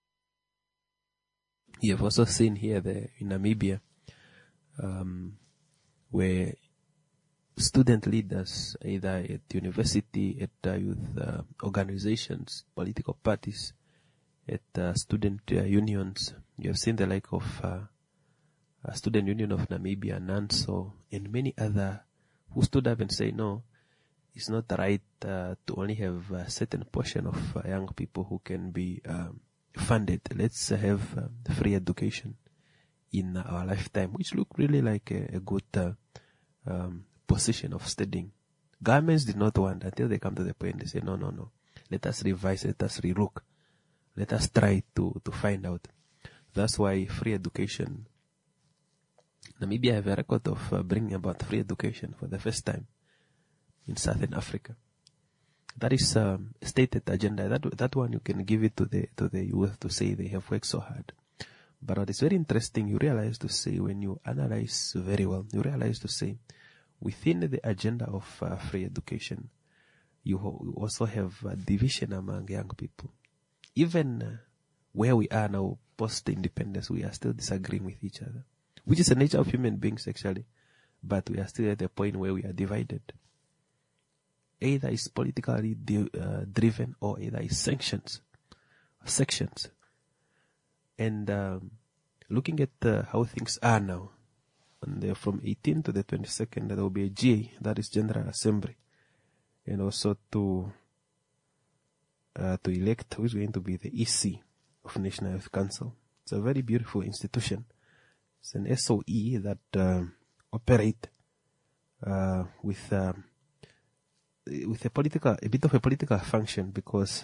Speaker 1: You have also seen here the, in Namibia, um, where student leaders, either at university, at uh, youth uh, organizations, political parties, at uh, student uh, unions. You have seen the like of uh, uh, Student Union of Namibia, NANSO, and many other who stood up and say, no, it's not right uh, to only have a certain portion of uh, young people who can be um, funded. Let's uh, have uh, free education in uh, our lifetime, which look really like a, a good uh, um, position of studying. Governments did not want until they come to the point they say, no, no, no. Let us revise, let us relook. Let us try to, to find out. That's why free education, Namibia have a record of uh, bringing about free education for the first time in Southern Africa. That is um, a stated agenda. That that one you can give it to the to the youth to say they have worked so hard. But what is very interesting, you realize to say when you analyze very well, you realize to say within the agenda of uh, free education, you, ho- you also have a division among young people. Even uh, where we are now, post-independence, we are still disagreeing with each other, which is the nature of human beings actually. But we are still at the point where we are divided. Either it's politically di- uh, driven or either it's sanctions, sections. And um, looking at uh, how things are now, and uh, from eighteenth to the twenty-second, there will be a G A, that is General Assembly, and also to uh, to elect who is going to be the E C of National Youth Council. It's a very beautiful institution. It's an S O E that uh, operate uh, with uh, with a political, a bit of a political function, because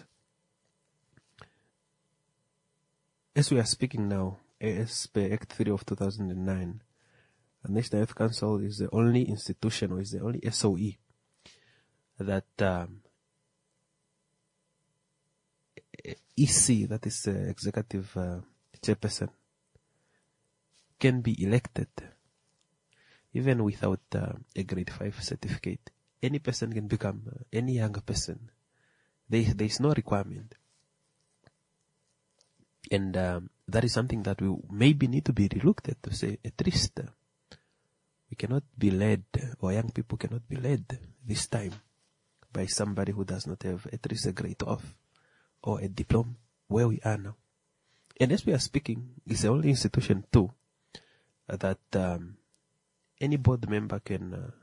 Speaker 1: as we are speaking now, as per Act three of two thousand nine, the National Youth Council is the only institution, or is the only S O E that um, E C, that is the executive uh, chairperson, can be elected even without uh, a grade five certificate. Any person can become, uh, any younger person. There, there is no requirement. And um, that is something that we maybe need to be relooked at, to say, at least uh, we cannot be led, or young people cannot be led this time by somebody who does not have at least a grade twelve or a diploma where we are now. And as we are speaking, it's the only institution too uh, that um, any board member can uh,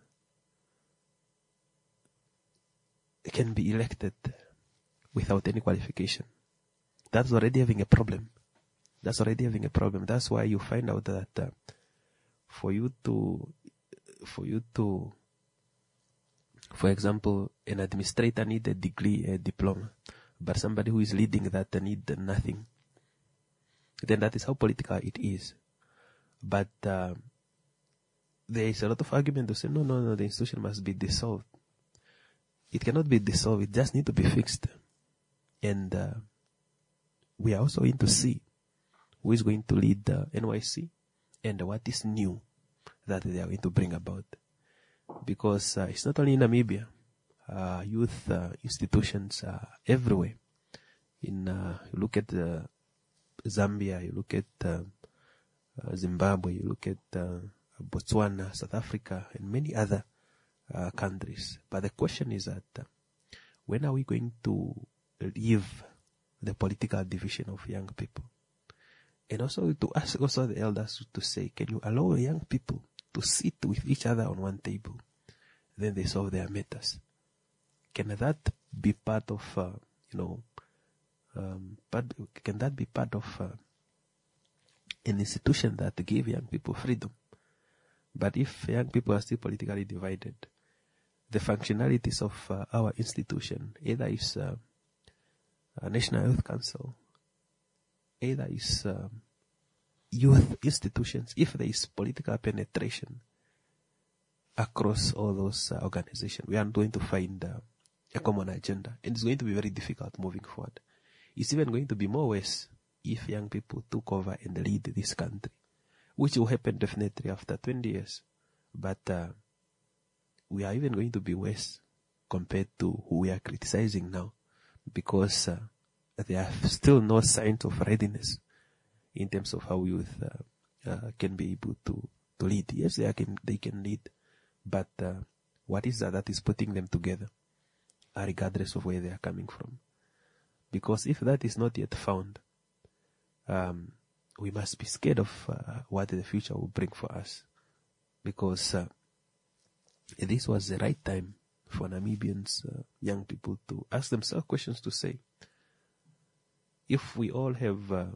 Speaker 1: can be elected without any qualification. That's already having a problem. That's already having a problem. That's why you find out that uh, for you to, for you to, for example, an administrator need a degree, a diploma, but somebody who is leading that need nothing. Then that is how political it is. But uh, there is a lot of argument to say, no, no, no, the institution must be dissolved. It cannot be dissolved. It just needs to be fixed. And uh, we are also going to see who is going to lead the N Y C and what is new that they are going to bring about. Because uh, it's not only in Namibia. Uh, youth uh, institutions are everywhere. In uh, you look at uh, Zambia, you look at uh, uh, Zimbabwe, you look at uh, Botswana, South Africa, and many other uh, countries. But the question is that uh, when are we going to leave the political division of young people? And also to ask also the elders to say, can you allow young people to sit with each other on one table? Then they solve their matters. Can that be part of, uh, you know, um, part, can that be part of uh, an institution that give young people freedom? But if young people are still politically divided, the functionalities of uh, our institution, either is uh, a National Youth Council, either is um, youth institutions, if there is political penetration across all those uh, organizations, we are going to find uh, a common agenda. And it's going to be very difficult moving forward. It's even going to be more worse if young people took over and lead this country, which will happen definitely after twenty years. But uh, we are even going to be worse compared to who we are criticizing now, because uh, there are still no signs of readiness in terms of how youth uh, uh, can be able to, to lead. Yes, they can, they can lead, but uh, what is that that is putting them together, uh, regardless of where they are coming from? Because if that is not yet found, um, we must be scared of uh, what the future will bring for us. Because uh, this was the right time for Namibians, uh, young people, to ask themselves questions to say, if we all have, uh,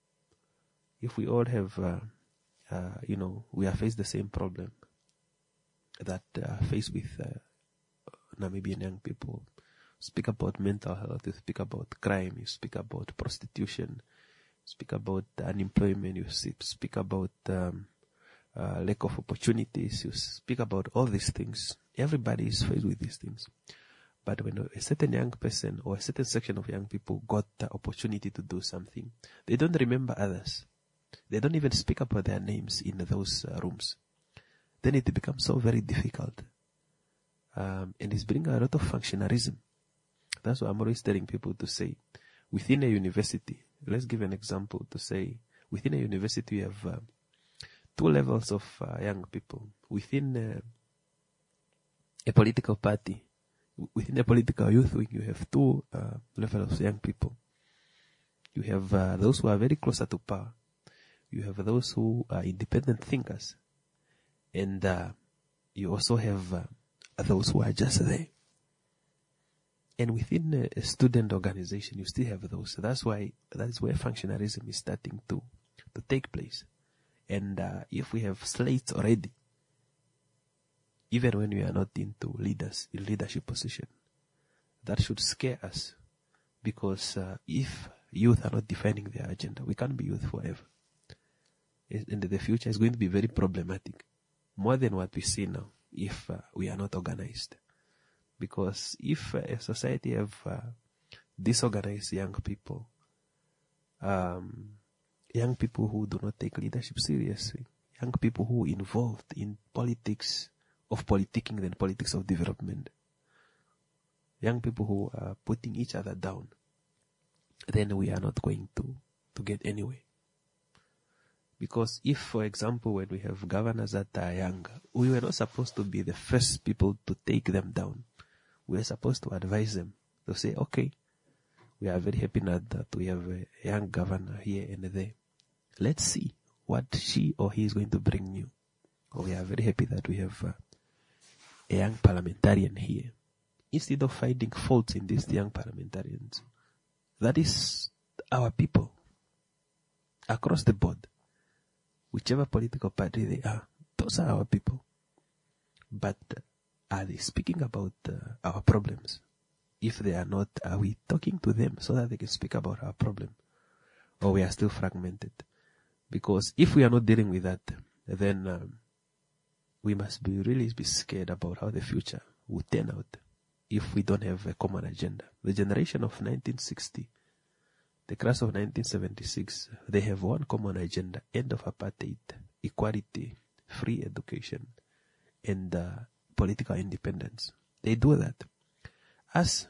Speaker 1: if we all have, uh, uh, you know, we are faced the same problem that uh, faced with uh, Namibian young people. Speak about mental health, you speak about crime, you speak about prostitution, speak about unemployment, you speak about um, uh, lack of opportunities, you speak about all these things. Everybody is faced with these things. But when a certain young person or a certain section of young people got the opportunity to do something, they don't remember others. They don't even speak about their names in those uh, rooms. Then it becomes so very difficult. Um, and it's bringing a lot of functionarism. That's what I'm always telling people to say. Within a university, let's give an example to say, within a university you have uh, two levels of uh, young people. Within uh, a political party, within a political youth wing, you have two uh, levels of young people. You have uh, those who are very closer to power. You have those who are independent thinkers. And uh, you also have uh, those who are just there. And within a student organization, you still have those. So that's why, that is where functionarism is starting to, to take place. And uh, if we have slates already, even when we are not into leaders, in leadership position, that should scare us. Because uh, if youth are not defining their agenda, we can't be youth forever. And the future is going to be very problematic. More than what we see now, if uh, we are not organized. Because if uh, a society have uh, disorganized young people, um, young people who do not take leadership seriously, young people who are involved in politics of politicking than politics of development, young people who are putting each other down, then we are not going to, to get anywhere. Because if, for example, when we have governors that are young, we were not supposed to be the first people to take them down. We are supposed to advise them to say, okay, we are very happy now that we have a young governor here and there. Let's see what she or he is going to bring new. Or we are very happy that we have uh, a young parliamentarian here. Instead of finding faults in these young parliamentarians, that is our people across the board. Whichever political party they are, those are our people. But are they speaking about uh, our problems? If they are not, are we talking to them so that they can speak about our problem? Or we are still fragmented? Because if we are not dealing with that, then um, we must be really be scared about how the future will turn out if we don't have a common agenda. The generation of nineteen sixty, the class of nineteen seventy-six, they have one common agenda: end of apartheid, equality, free education, and uh, political independence. They do that. Us,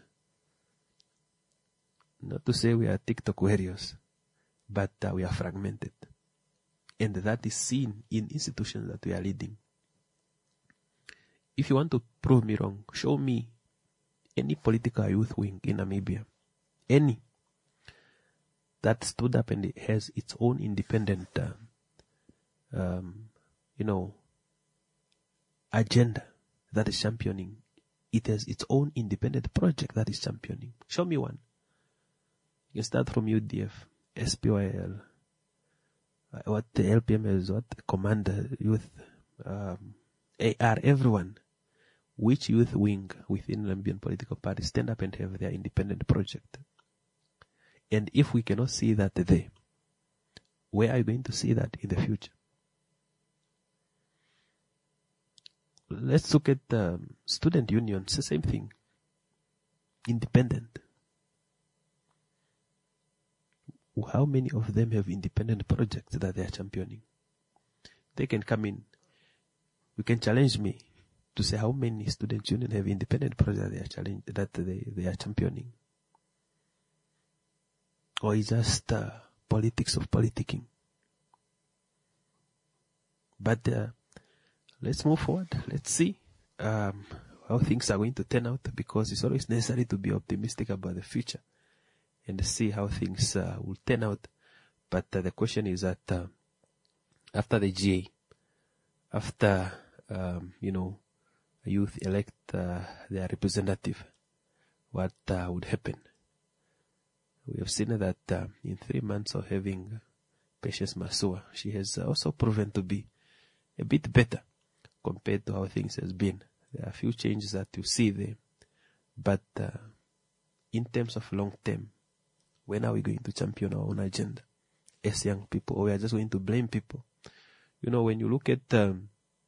Speaker 1: not to say we are TikTok warriors, but uh, we are fragmented. And that is seen in institutions that we are leading. If you want to prove me wrong, show me any political youth wing in Namibia, any, that stood up and it has its own independent, uh, um, you know, agenda that is championing. It has its own independent project that is championing. Show me one. You can start from U D F, S P Y L, uh, what the L P M is, what Commander Youth, um, A R, everyone. Which youth wing within Namibian political parties stand up and have their independent project? And if we cannot see that there, where are you going to see that in the future? Let's look at um, student unions, the same thing. Independent. How many of them have independent projects that they are championing? They can come in. You can challenge me to say how many student unions have independent projects they are challenge, that they, they are championing. Or it's just uh, politics of politicking. But uh, let's move forward. Let's see um, how things are going to turn out, because it's always necessary to be optimistic about the future and see how things uh, will turn out. But uh, the question is that uh, after the G A, after, um, you know, youth elect uh, their representative, what uh, would happen? We have seen that uh, in three months of having Patience Masua, she has also proven to be a bit better compared to how things has been. There are a few changes that you see there, but uh, in terms of long term, when are we going to champion our own agenda as young people, or we are just going to blame people? You know, when you look at um,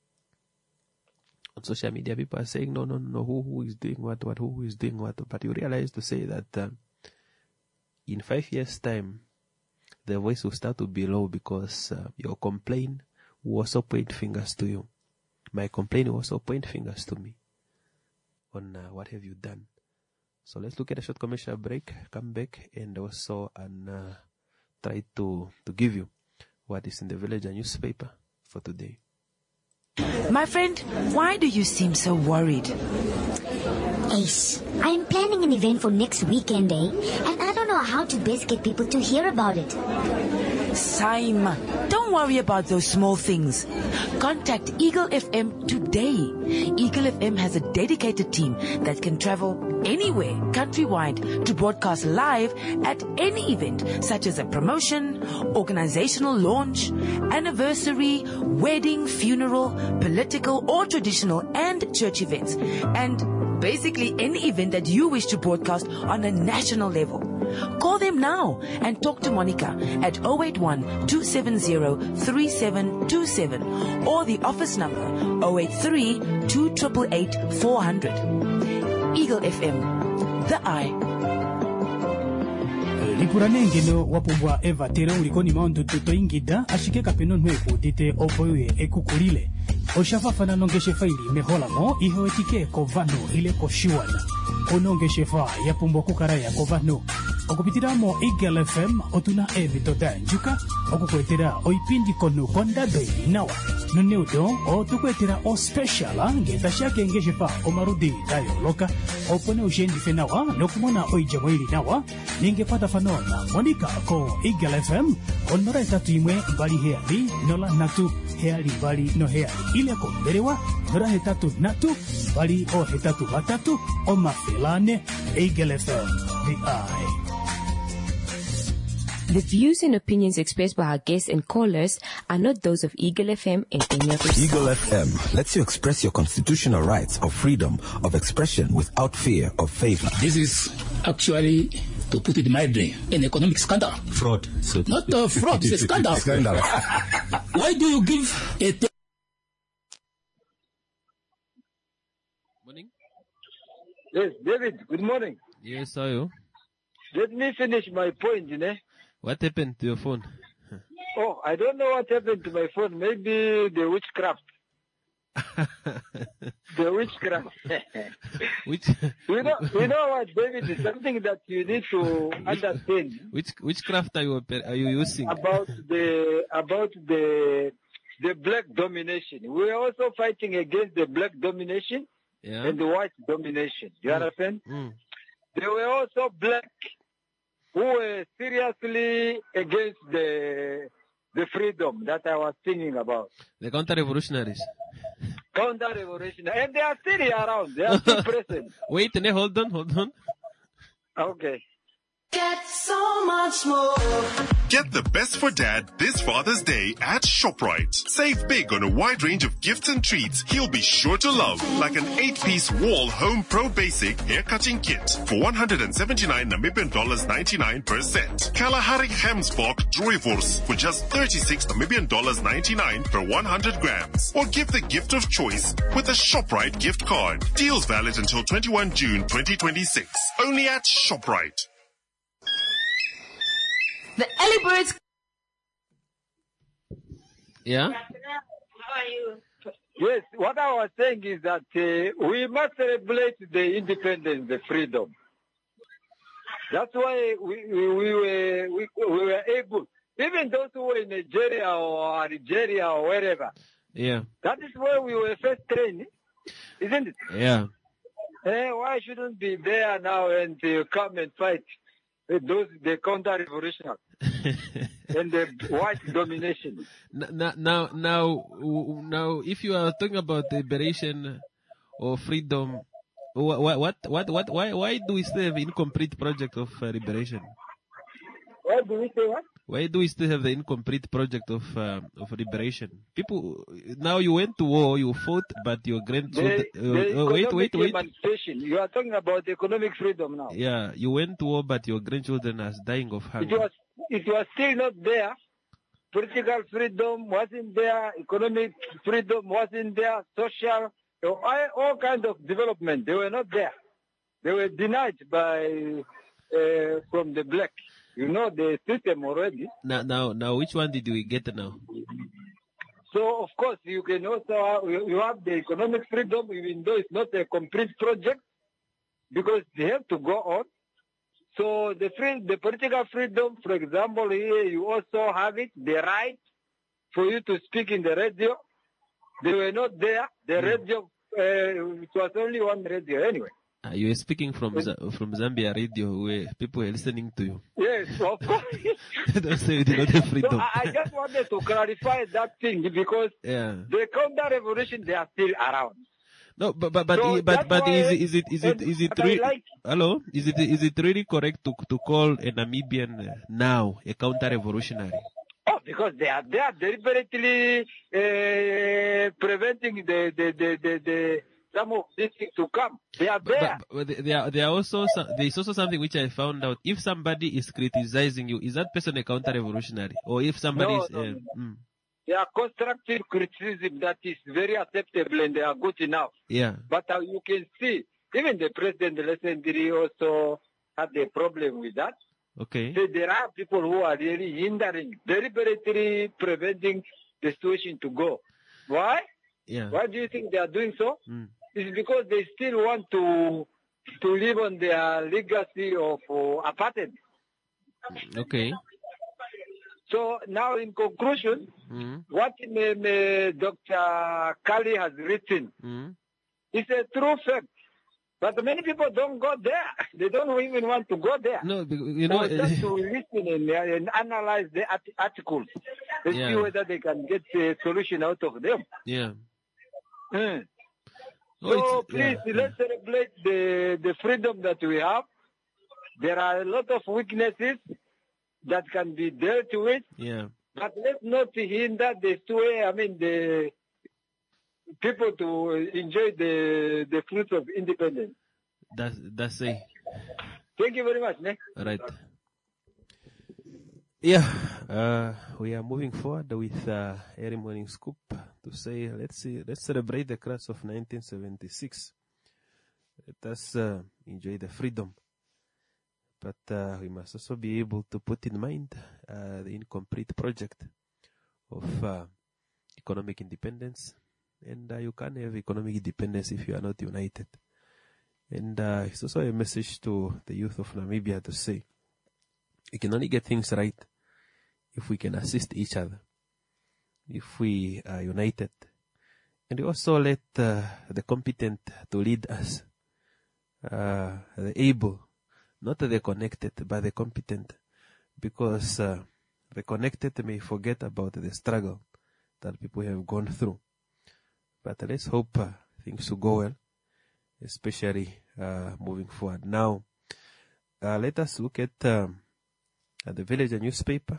Speaker 1: on social media, people are saying, no, no, no, who, who is doing what, what, who is doing what. But you realize to say that uh, in five years' time, the voice will start to be low, because uh, your complaint will also point fingers to you. My complaint will also point fingers to me on uh, what have you done. So let's look at a short commercial break, come back, and also and uh, try to, to give you what is in the Villager newspaper for today.
Speaker 3: My friend, why do you seem so worried?
Speaker 4: Ace, I'm planning an event for next weekend, eh? And I don't know how to best get people to hear about it.
Speaker 3: Simon, don't worry about those small things. Contact Eagle F M today. Eagle F M has a dedicated team that can travel anywhere, countrywide, to broadcast live at any event, such as a promotion, organizational launch, anniversary, wedding, funeral, political or traditional, and church events. And basically any event that you wish to broadcast on a national level. Call them now and talk to Monica at zero eight one, two seven zero, three seven two seven or the office number zero eight three, two eight eight, four hundred. Eagle F M, the eye.
Speaker 5: Lipuranengeno wapumbwa Eva tere ulikoni maundu tuto ingida ashike kapeno nweku dite opoye ekukulile. Oshafafana nongeshe faili meholamo iho etike kovano ile koshiwana. Onongeshe fa ya pumbwa kukaraya kovano. Okupitiramo Eagle F M otuna evito danjuka okukwetera oipindi kono konda doi nawa. Nuneudo o tukwetera o special ngeta shake ngeshe fa omarudi dayo loka opone ujendi fenawa nokumona oijamo ili nawa ningepata fanona Monica ko Eagle F M onora etatu imwe bali heali nola natu heali bali no heali ile ko berewa nora hetatu natu bali o hetatu batatu o mafilane Eagle F M, the eye.
Speaker 6: The views and opinions expressed by our guests and callers are not those of Eagle F M and any other station.
Speaker 7: Eagle F M lets you express your constitutional rights of freedom of expression without fear of favor.
Speaker 8: This is actually, to put it mildly, an economic scandal.
Speaker 18: Fraud. So
Speaker 8: Not a fraud, it's a scandal.
Speaker 18: Scandal.
Speaker 8: Why do you give a... T-
Speaker 1: Morning.
Speaker 14: Yes, David, good morning.
Speaker 1: Yes, how are you?
Speaker 14: Let me finish my point, you know.
Speaker 1: What happened to your phone?
Speaker 14: Oh, I don't know what happened to my phone. Maybe the witchcraft. the witchcraft.
Speaker 1: Which?
Speaker 14: you know, you know what, David? It's something that you need to understand.
Speaker 1: Which witchcraft are you are you using?
Speaker 14: About the about the the black domination. We are also fighting against the black domination,
Speaker 1: Yeah.
Speaker 14: and the white domination. You
Speaker 1: Mm.
Speaker 14: understand?
Speaker 1: Mm.
Speaker 14: There were also black who were seriously against the the freedom that I was thinking about.
Speaker 1: The counter-revolutionaries.
Speaker 14: Counter-revolution. And they are still around. They are still present.
Speaker 1: Wait, ne, hold on, hold on.
Speaker 14: Okay.
Speaker 12: Get so much more.
Speaker 13: Get the best for dad this Father's Day at ShopRite. Save big on a wide range of gifts and treats he'll be sure to love, like an eight-piece Wall Home Pro Basic hair cutting kit for one hundred seventy-nine Namibian dollars ninety-nine per set. Kalahari Hemsbok Drooiwors for just thirty-six Namibian dollars ninety-nine per one hundred grams. Or give the gift of choice with a ShopRite gift card. Deals valid until twenty-first of June twenty twenty-six. Only at ShopRite.
Speaker 11: The early birds.
Speaker 1: Yeah?
Speaker 14: Yes, what I was saying is that uh, we must celebrate the independence, the freedom. That's why we, we, we, were, we, we were able, even those who were in Nigeria or Algeria or wherever,
Speaker 1: Yeah.
Speaker 14: that is where we were first trained, isn't it?
Speaker 1: Yeah.
Speaker 14: Eh, why shouldn't be there now and uh, come and fight uh, those the counter-revolutionaries and the white domination?
Speaker 1: Now, now, now, now, if you are talking about liberation or freedom, what, what, what, what, why, why do we still have incomplete project of uh, liberation?
Speaker 14: Why do we say what?
Speaker 1: Why do we still have the incomplete project of uh, of liberation? People, now you went to war, you fought, but your grandchildren.
Speaker 14: The,
Speaker 1: Uh,
Speaker 14: the
Speaker 1: uh, wait, wait, wait.
Speaker 14: emancipation. You are talking about economic freedom now.
Speaker 1: Yeah, you went to war, but your grandchildren are dying of
Speaker 14: It
Speaker 1: hunger.
Speaker 14: was it was still not there. Political freedom wasn't there. Economic freedom wasn't there. Social, all, all kinds of development, they were not there. They were denied by uh, from the black. You know the system already.
Speaker 1: Now, now, now, which one did we get now?
Speaker 14: So of course you can also have, you have the economic freedom, even though it's not a complete project, because they have to go on. So the free, the political freedom, for example, here you also have it, the right for you to speak in the radio. They were not there. The radio, uh, it was only one radio anyway.
Speaker 1: Uh, you were speaking from Z- from Zambia radio, where people were listening to you.
Speaker 14: Yes, of course.
Speaker 1: Don't say you did not have freedom.
Speaker 14: So I, I just wanted to clarify that thing because
Speaker 1: Yeah.
Speaker 14: the counter-revolution, they are still around.
Speaker 1: No, but but but
Speaker 14: So
Speaker 1: but
Speaker 14: that's
Speaker 1: but
Speaker 14: why-
Speaker 1: is it is it is it
Speaker 14: and
Speaker 1: is it
Speaker 14: what I
Speaker 1: re-
Speaker 14: like-
Speaker 1: hello? Is it is it really correct to to call a Namibian uh, now a counter-revolutionary?
Speaker 14: Oh, because they are they are deliberately uh, preventing the the the the, the some of these things to come. They are there.
Speaker 1: But, but there are there are also some, there is also something which I found out. If somebody is criticizing you, is that person a counter-revolutionary? Or if somebody
Speaker 14: No,
Speaker 1: is
Speaker 14: no,
Speaker 1: uh,
Speaker 14: no.
Speaker 1: mm,
Speaker 14: They are constructive criticism that is very acceptable and they are good enough.
Speaker 1: yeah.
Speaker 14: But uh, you can see, even the president Lesendiri also had a problem with that.
Speaker 1: Okay.
Speaker 14: So there are people who are really hindering, deliberately preventing the situation to go. Why?
Speaker 1: Yeah.
Speaker 14: Why do you think they are doing so?
Speaker 1: Mm.
Speaker 14: It's because they still want to to live on their legacy of uh, apartheid.
Speaker 1: Okay.
Speaker 14: So now, in conclusion,
Speaker 1: Mm.
Speaker 14: what uh, uh, Doctor Kali has written
Speaker 1: Mm.
Speaker 14: is a true fact. But many people don't go there. They don't even want to go there.
Speaker 1: No, be- you know,
Speaker 14: Or just to listen and, uh, and analyze the art- articles and see
Speaker 1: Yeah.
Speaker 14: whether they can get a solution out of them.
Speaker 1: yeah.
Speaker 14: Mm.
Speaker 1: Oh,
Speaker 14: So
Speaker 1: it's-
Speaker 14: please,
Speaker 1: yeah,
Speaker 14: let's celebrate the, the freedom that we have. There are a lot of weaknesses that can be dealt with,
Speaker 1: Yeah.
Speaker 14: but let's not hinder the way, I mean, the people to enjoy the, the fruits of independence.
Speaker 1: That's that's it.
Speaker 14: Thank you very much, ne?
Speaker 1: Right. Yeah, uh, we are moving forward with uh, early morning scoop to say let's see, let's celebrate the crash of nineteen seventy-six. Let us uh, enjoy the freedom, but uh, we must also be able to put in mind uh, the incomplete project of uh, economic independence, and uh, you can't have economic independence if you are not united. And uh, it's also a message to the youth of Namibia to say, we can only get things right if we can assist each other, if we are united And we also let uh, the competent to lead us, uh, the able, not the connected, but the competent, because uh, the connected may forget about the struggle that people have gone through. But let's hope uh, things will go well, especially uh, moving forward. Now, uh, let us look at, um, at the Villager newspaper.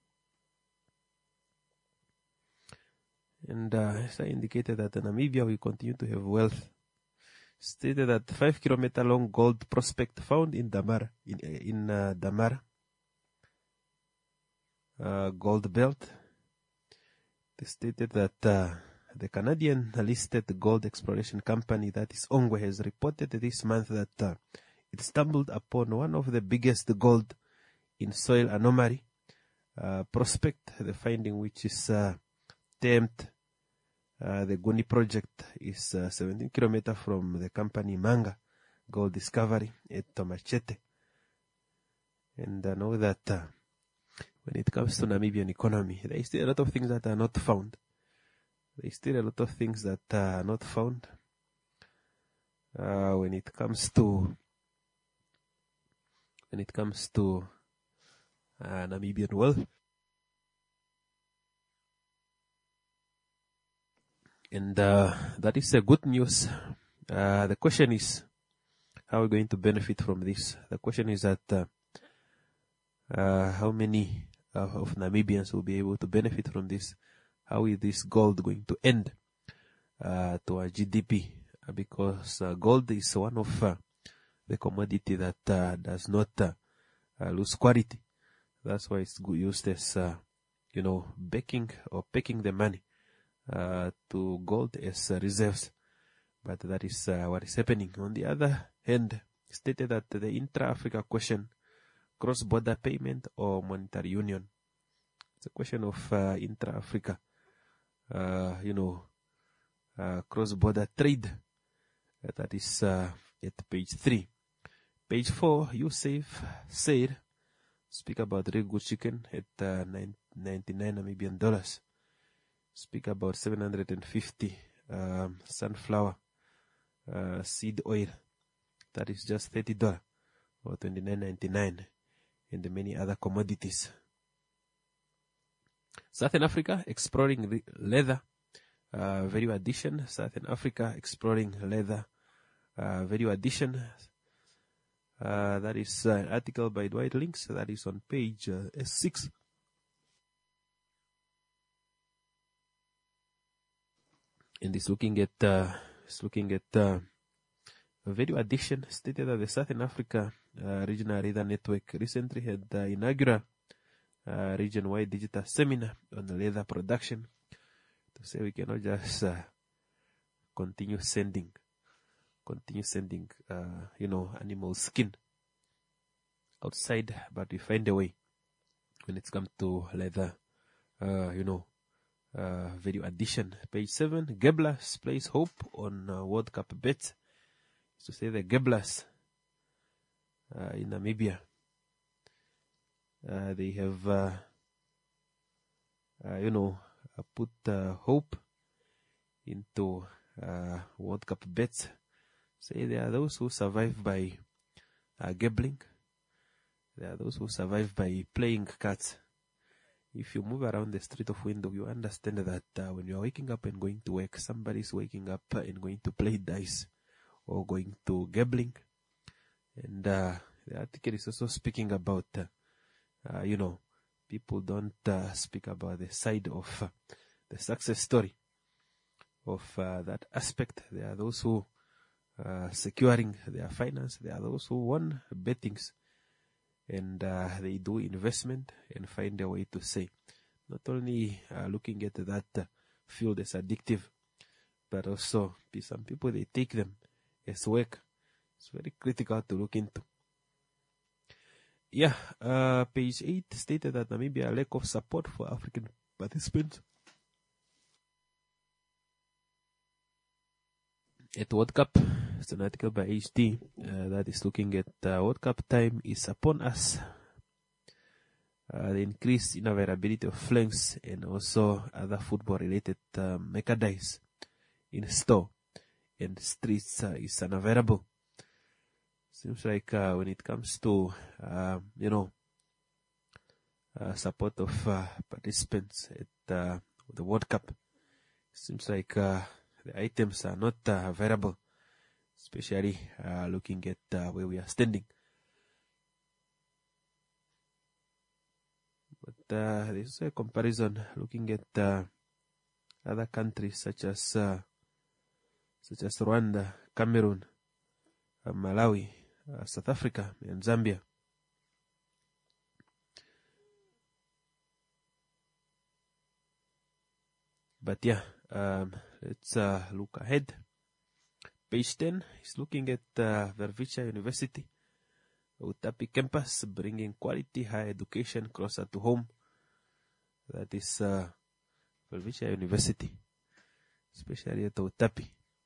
Speaker 1: And uh, as I indicated that in Namibia we continue to have wealth. Stated that five kilometer long gold prospect found in Damara, in, in uh, Damara, uh, gold belt. They stated that uh, the Canadian listed gold exploration company, that is Ongwe, has reported this month that uh, it stumbled upon one of the biggest gold in soil anomaly uh, prospect. The finding, which is uh, termed uh, the Guni project, is uh, seventeen kilometers from the company Manga Gold Discovery at Tomachete. And I know that uh, when it comes to Namibian economy, there is still a lot of things that are not found. There is still a lot of things that are not found. Uh, when it comes to when it comes to uh, Namibian wealth. And uh, that is a good news. Uh, the question is, how are we going to benefit from this? The question is that uh, uh, how many uh, of Namibians will be able to benefit from this? How is this gold going to end uh, to our G D P? Uh, because uh, gold is one of uh, the commodity that uh, does not uh, uh, lose quality. That's why it's used as, uh, you know, baking or packing the money uh, to gold as uh, reserves. But that is uh, what is happening. On the other hand, stated that the intra-Africa question, cross-border payment or monetary union, it's a question of uh, intra-Africa, uh, you know, uh, cross-border trade. Uh, that is uh, at page three. Page four, Yusuf said, speak about real good chicken at uh, ninety-nine Namibian dollars. Speak about seven hundred fifty um, sunflower uh, seed oil. That is just thirty dollars or twenty-nine ninety-nine, and the many other commodities. Southern Africa exploring leather uh, value addition. Southern Africa exploring leather uh, value addition. Uh, that is uh, an article by Dwight Links. That is on page uh, S six. And it's looking at uh, it's looking at uh, value addition. Stated that the Southern Africa uh, Regional Radar Network recently had the uh, inaugural uh, region-wide digital seminar on leather production, to say we cannot just uh, continue sending, continue sending, uh, you know, animal skin outside, but we find a way when it comes to leather, uh, you know, uh, value addition. Page seven, Geblas place hope on uh, World Cup bets. To say the Geblas uh, in Namibia, uh, they have, uh, uh, you know, uh, put uh, hope into uh, World Cup bets. Say there are those who survive by uh, gambling. There are those who survive by playing cards. If you move around the street of Windhoek, you understand that uh, when you are waking up and going to work, somebody is waking up and going to play dice or going to gambling. And uh, the article is also speaking about, uh, uh, you know, people don't uh, speak about the side of uh, the success story of uh, that aspect. There are those who uh, securing their finance. There are those who won bettings. And uh, they do investment and find a way to say, not only uh, looking at that uh, field as addictive, but also some people, they take them as work. It's very critical to look into. Yeah, uh, page eight stated that Namibia lack of support for African participants at World Cup. It's an article by H D uh, that is looking at uh, World Cup time is upon us. Uh, the increase in availability of flanks and also other football-related uh, merchandise in store and streets uh, is unavailable. Seems like uh, when it comes to, uh, you know, uh, support of uh, participants at uh, the World Cup, seems like uh, the items are not uh, available, especially uh, looking at uh, where we are standing. But uh, there's a comparison looking at uh, other countries such as uh, such as Rwanda, Cameroon, uh, Malawi, uh, South Africa, and Zambia. But yeah, um, let's uh, look ahead. Page ten is looking at uh, Vervicha University, Utapi campus, bringing quality higher education closer to home. That is uh, Vervicha University, especially at Utapi.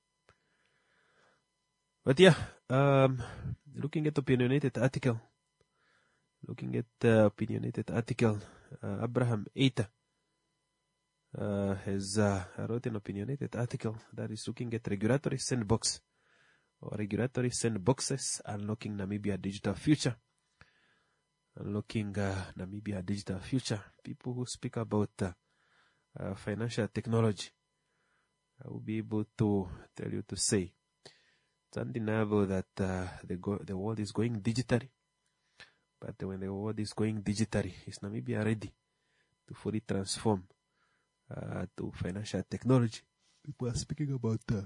Speaker 1: But yeah, um, looking at opinionated article, looking at the uh, opinionated article, uh, Abraham Eita uh, has uh, wrote an opinionated article that is looking at regulatory sandbox or regulatory sandboxes unlocking Namibia digital future. Unlocking uh, Namibia digital future. People who speak about uh, uh, financial technology, I will be able to tell you to say it's undeniable that uh, the, go- the world is going digitally. But when the world is going digitally, is Namibia ready to fully transform uh, to financial technology? People are speaking about uh,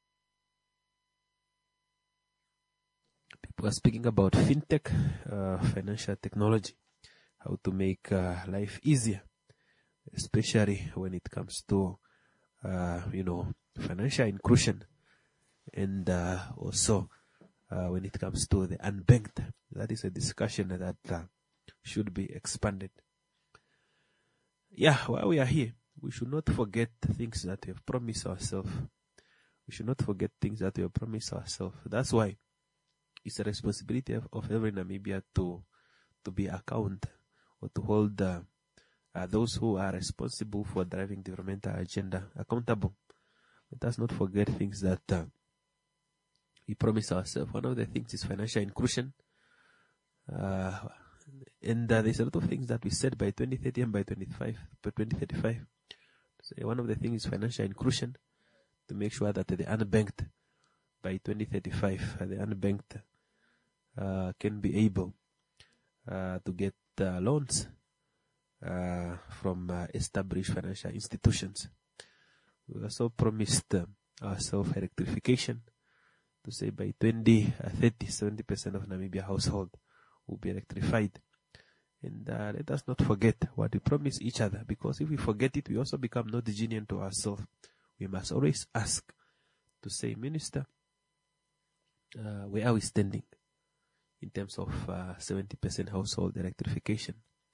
Speaker 1: people are speaking about fintech, uh, financial technology, how to make uh, life easier, especially when it comes to uh, you know financial inclusion. And uh, also, uh, when it comes to the unbanked, that is a discussion that uh, should be expanded. Yeah, while we are here, we should not forget things that we have promised ourselves. We should not forget things that we have promised ourselves. That's why it's a responsibility of, of every Namibia to to be account or to hold uh, uh, those who are responsible for driving the developmental agenda accountable. Let us not forget things that uh, we promise ourselves. One of the things is financial inclusion. Uh, and uh, there's a lot of things that we said by twenty thirty and by twenty-five, by twenty thirty-five. So one of the things is financial inclusion, to make sure that the unbanked by twenty thirty-five, uh, the unbanked uh, can be able uh, to get uh, loans uh, from uh, established financial institutions. We also promised uh, ourselves electrification, to say by twenty thirty, seventy percent of Namibia household will be electrified. And uh, let us not forget what we promise each other, because if we forget it, we also become not diligent to ourselves. We must always ask to say, Minister, uh, where are we standing in terms of uh, seventy percent household electrification?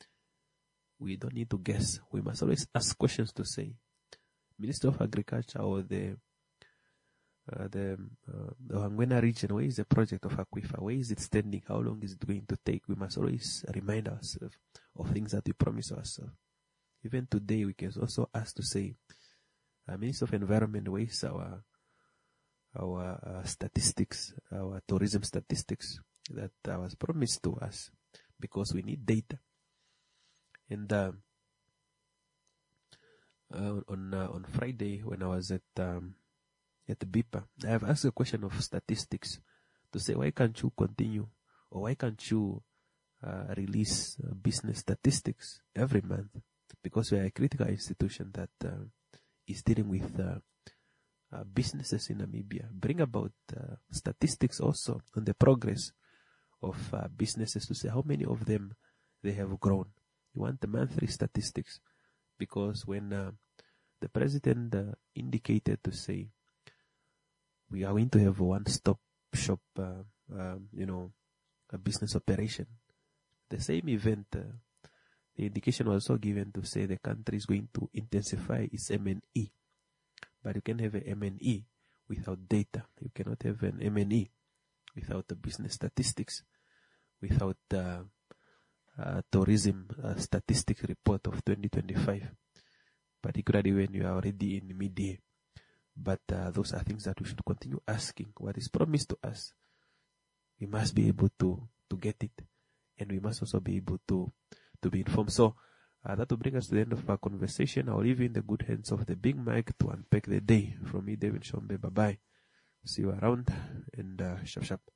Speaker 1: We don't need to guess. We must always ask questions to say, Minister of Agriculture or the Uh, the uh, the Hangwena region, where is the project of Aquifer? Where is it standing? How long is it going to take? We must always remind ourselves of things that we promise ourselves. Even today, we can also ask to say, uh, Minister of Environment, where is our our uh, statistics, our tourism statistics that uh, was promised to us? Because we need data. And uh, uh, on uh, on Friday, when I was at um, at the B I P A, I have asked a question of statistics to say, why can't you continue, or why can't you uh, release uh, business statistics every month? Because we are a critical institution that uh, is dealing with uh, uh, businesses in Namibia. Bring about uh, statistics also on the progress of uh, businesses, to say how many of them they have grown. You want the monthly statistics, because when uh, the president uh, indicated to say, we are going to have a one-stop shop, uh, um, you know, a business operation. The same event, uh, the indication was also given to say the country is going to intensify its M and E. But you can have an M and E without data. You cannot have an M and E without the business statistics, without the uh, uh, tourism uh, statistics report of twenty twenty-five, particularly when you are already in mid-year. But uh, those are things that we should continue asking. What is promised to us, we must be able to, to get it. And we must also be able to, to be informed. So uh, that will bring us to the end of our conversation. I'll leave you in the good hands of the big mic to unpack the day. From me, David Shombe. Bye-bye. See you around, and uh, sharp, sharp.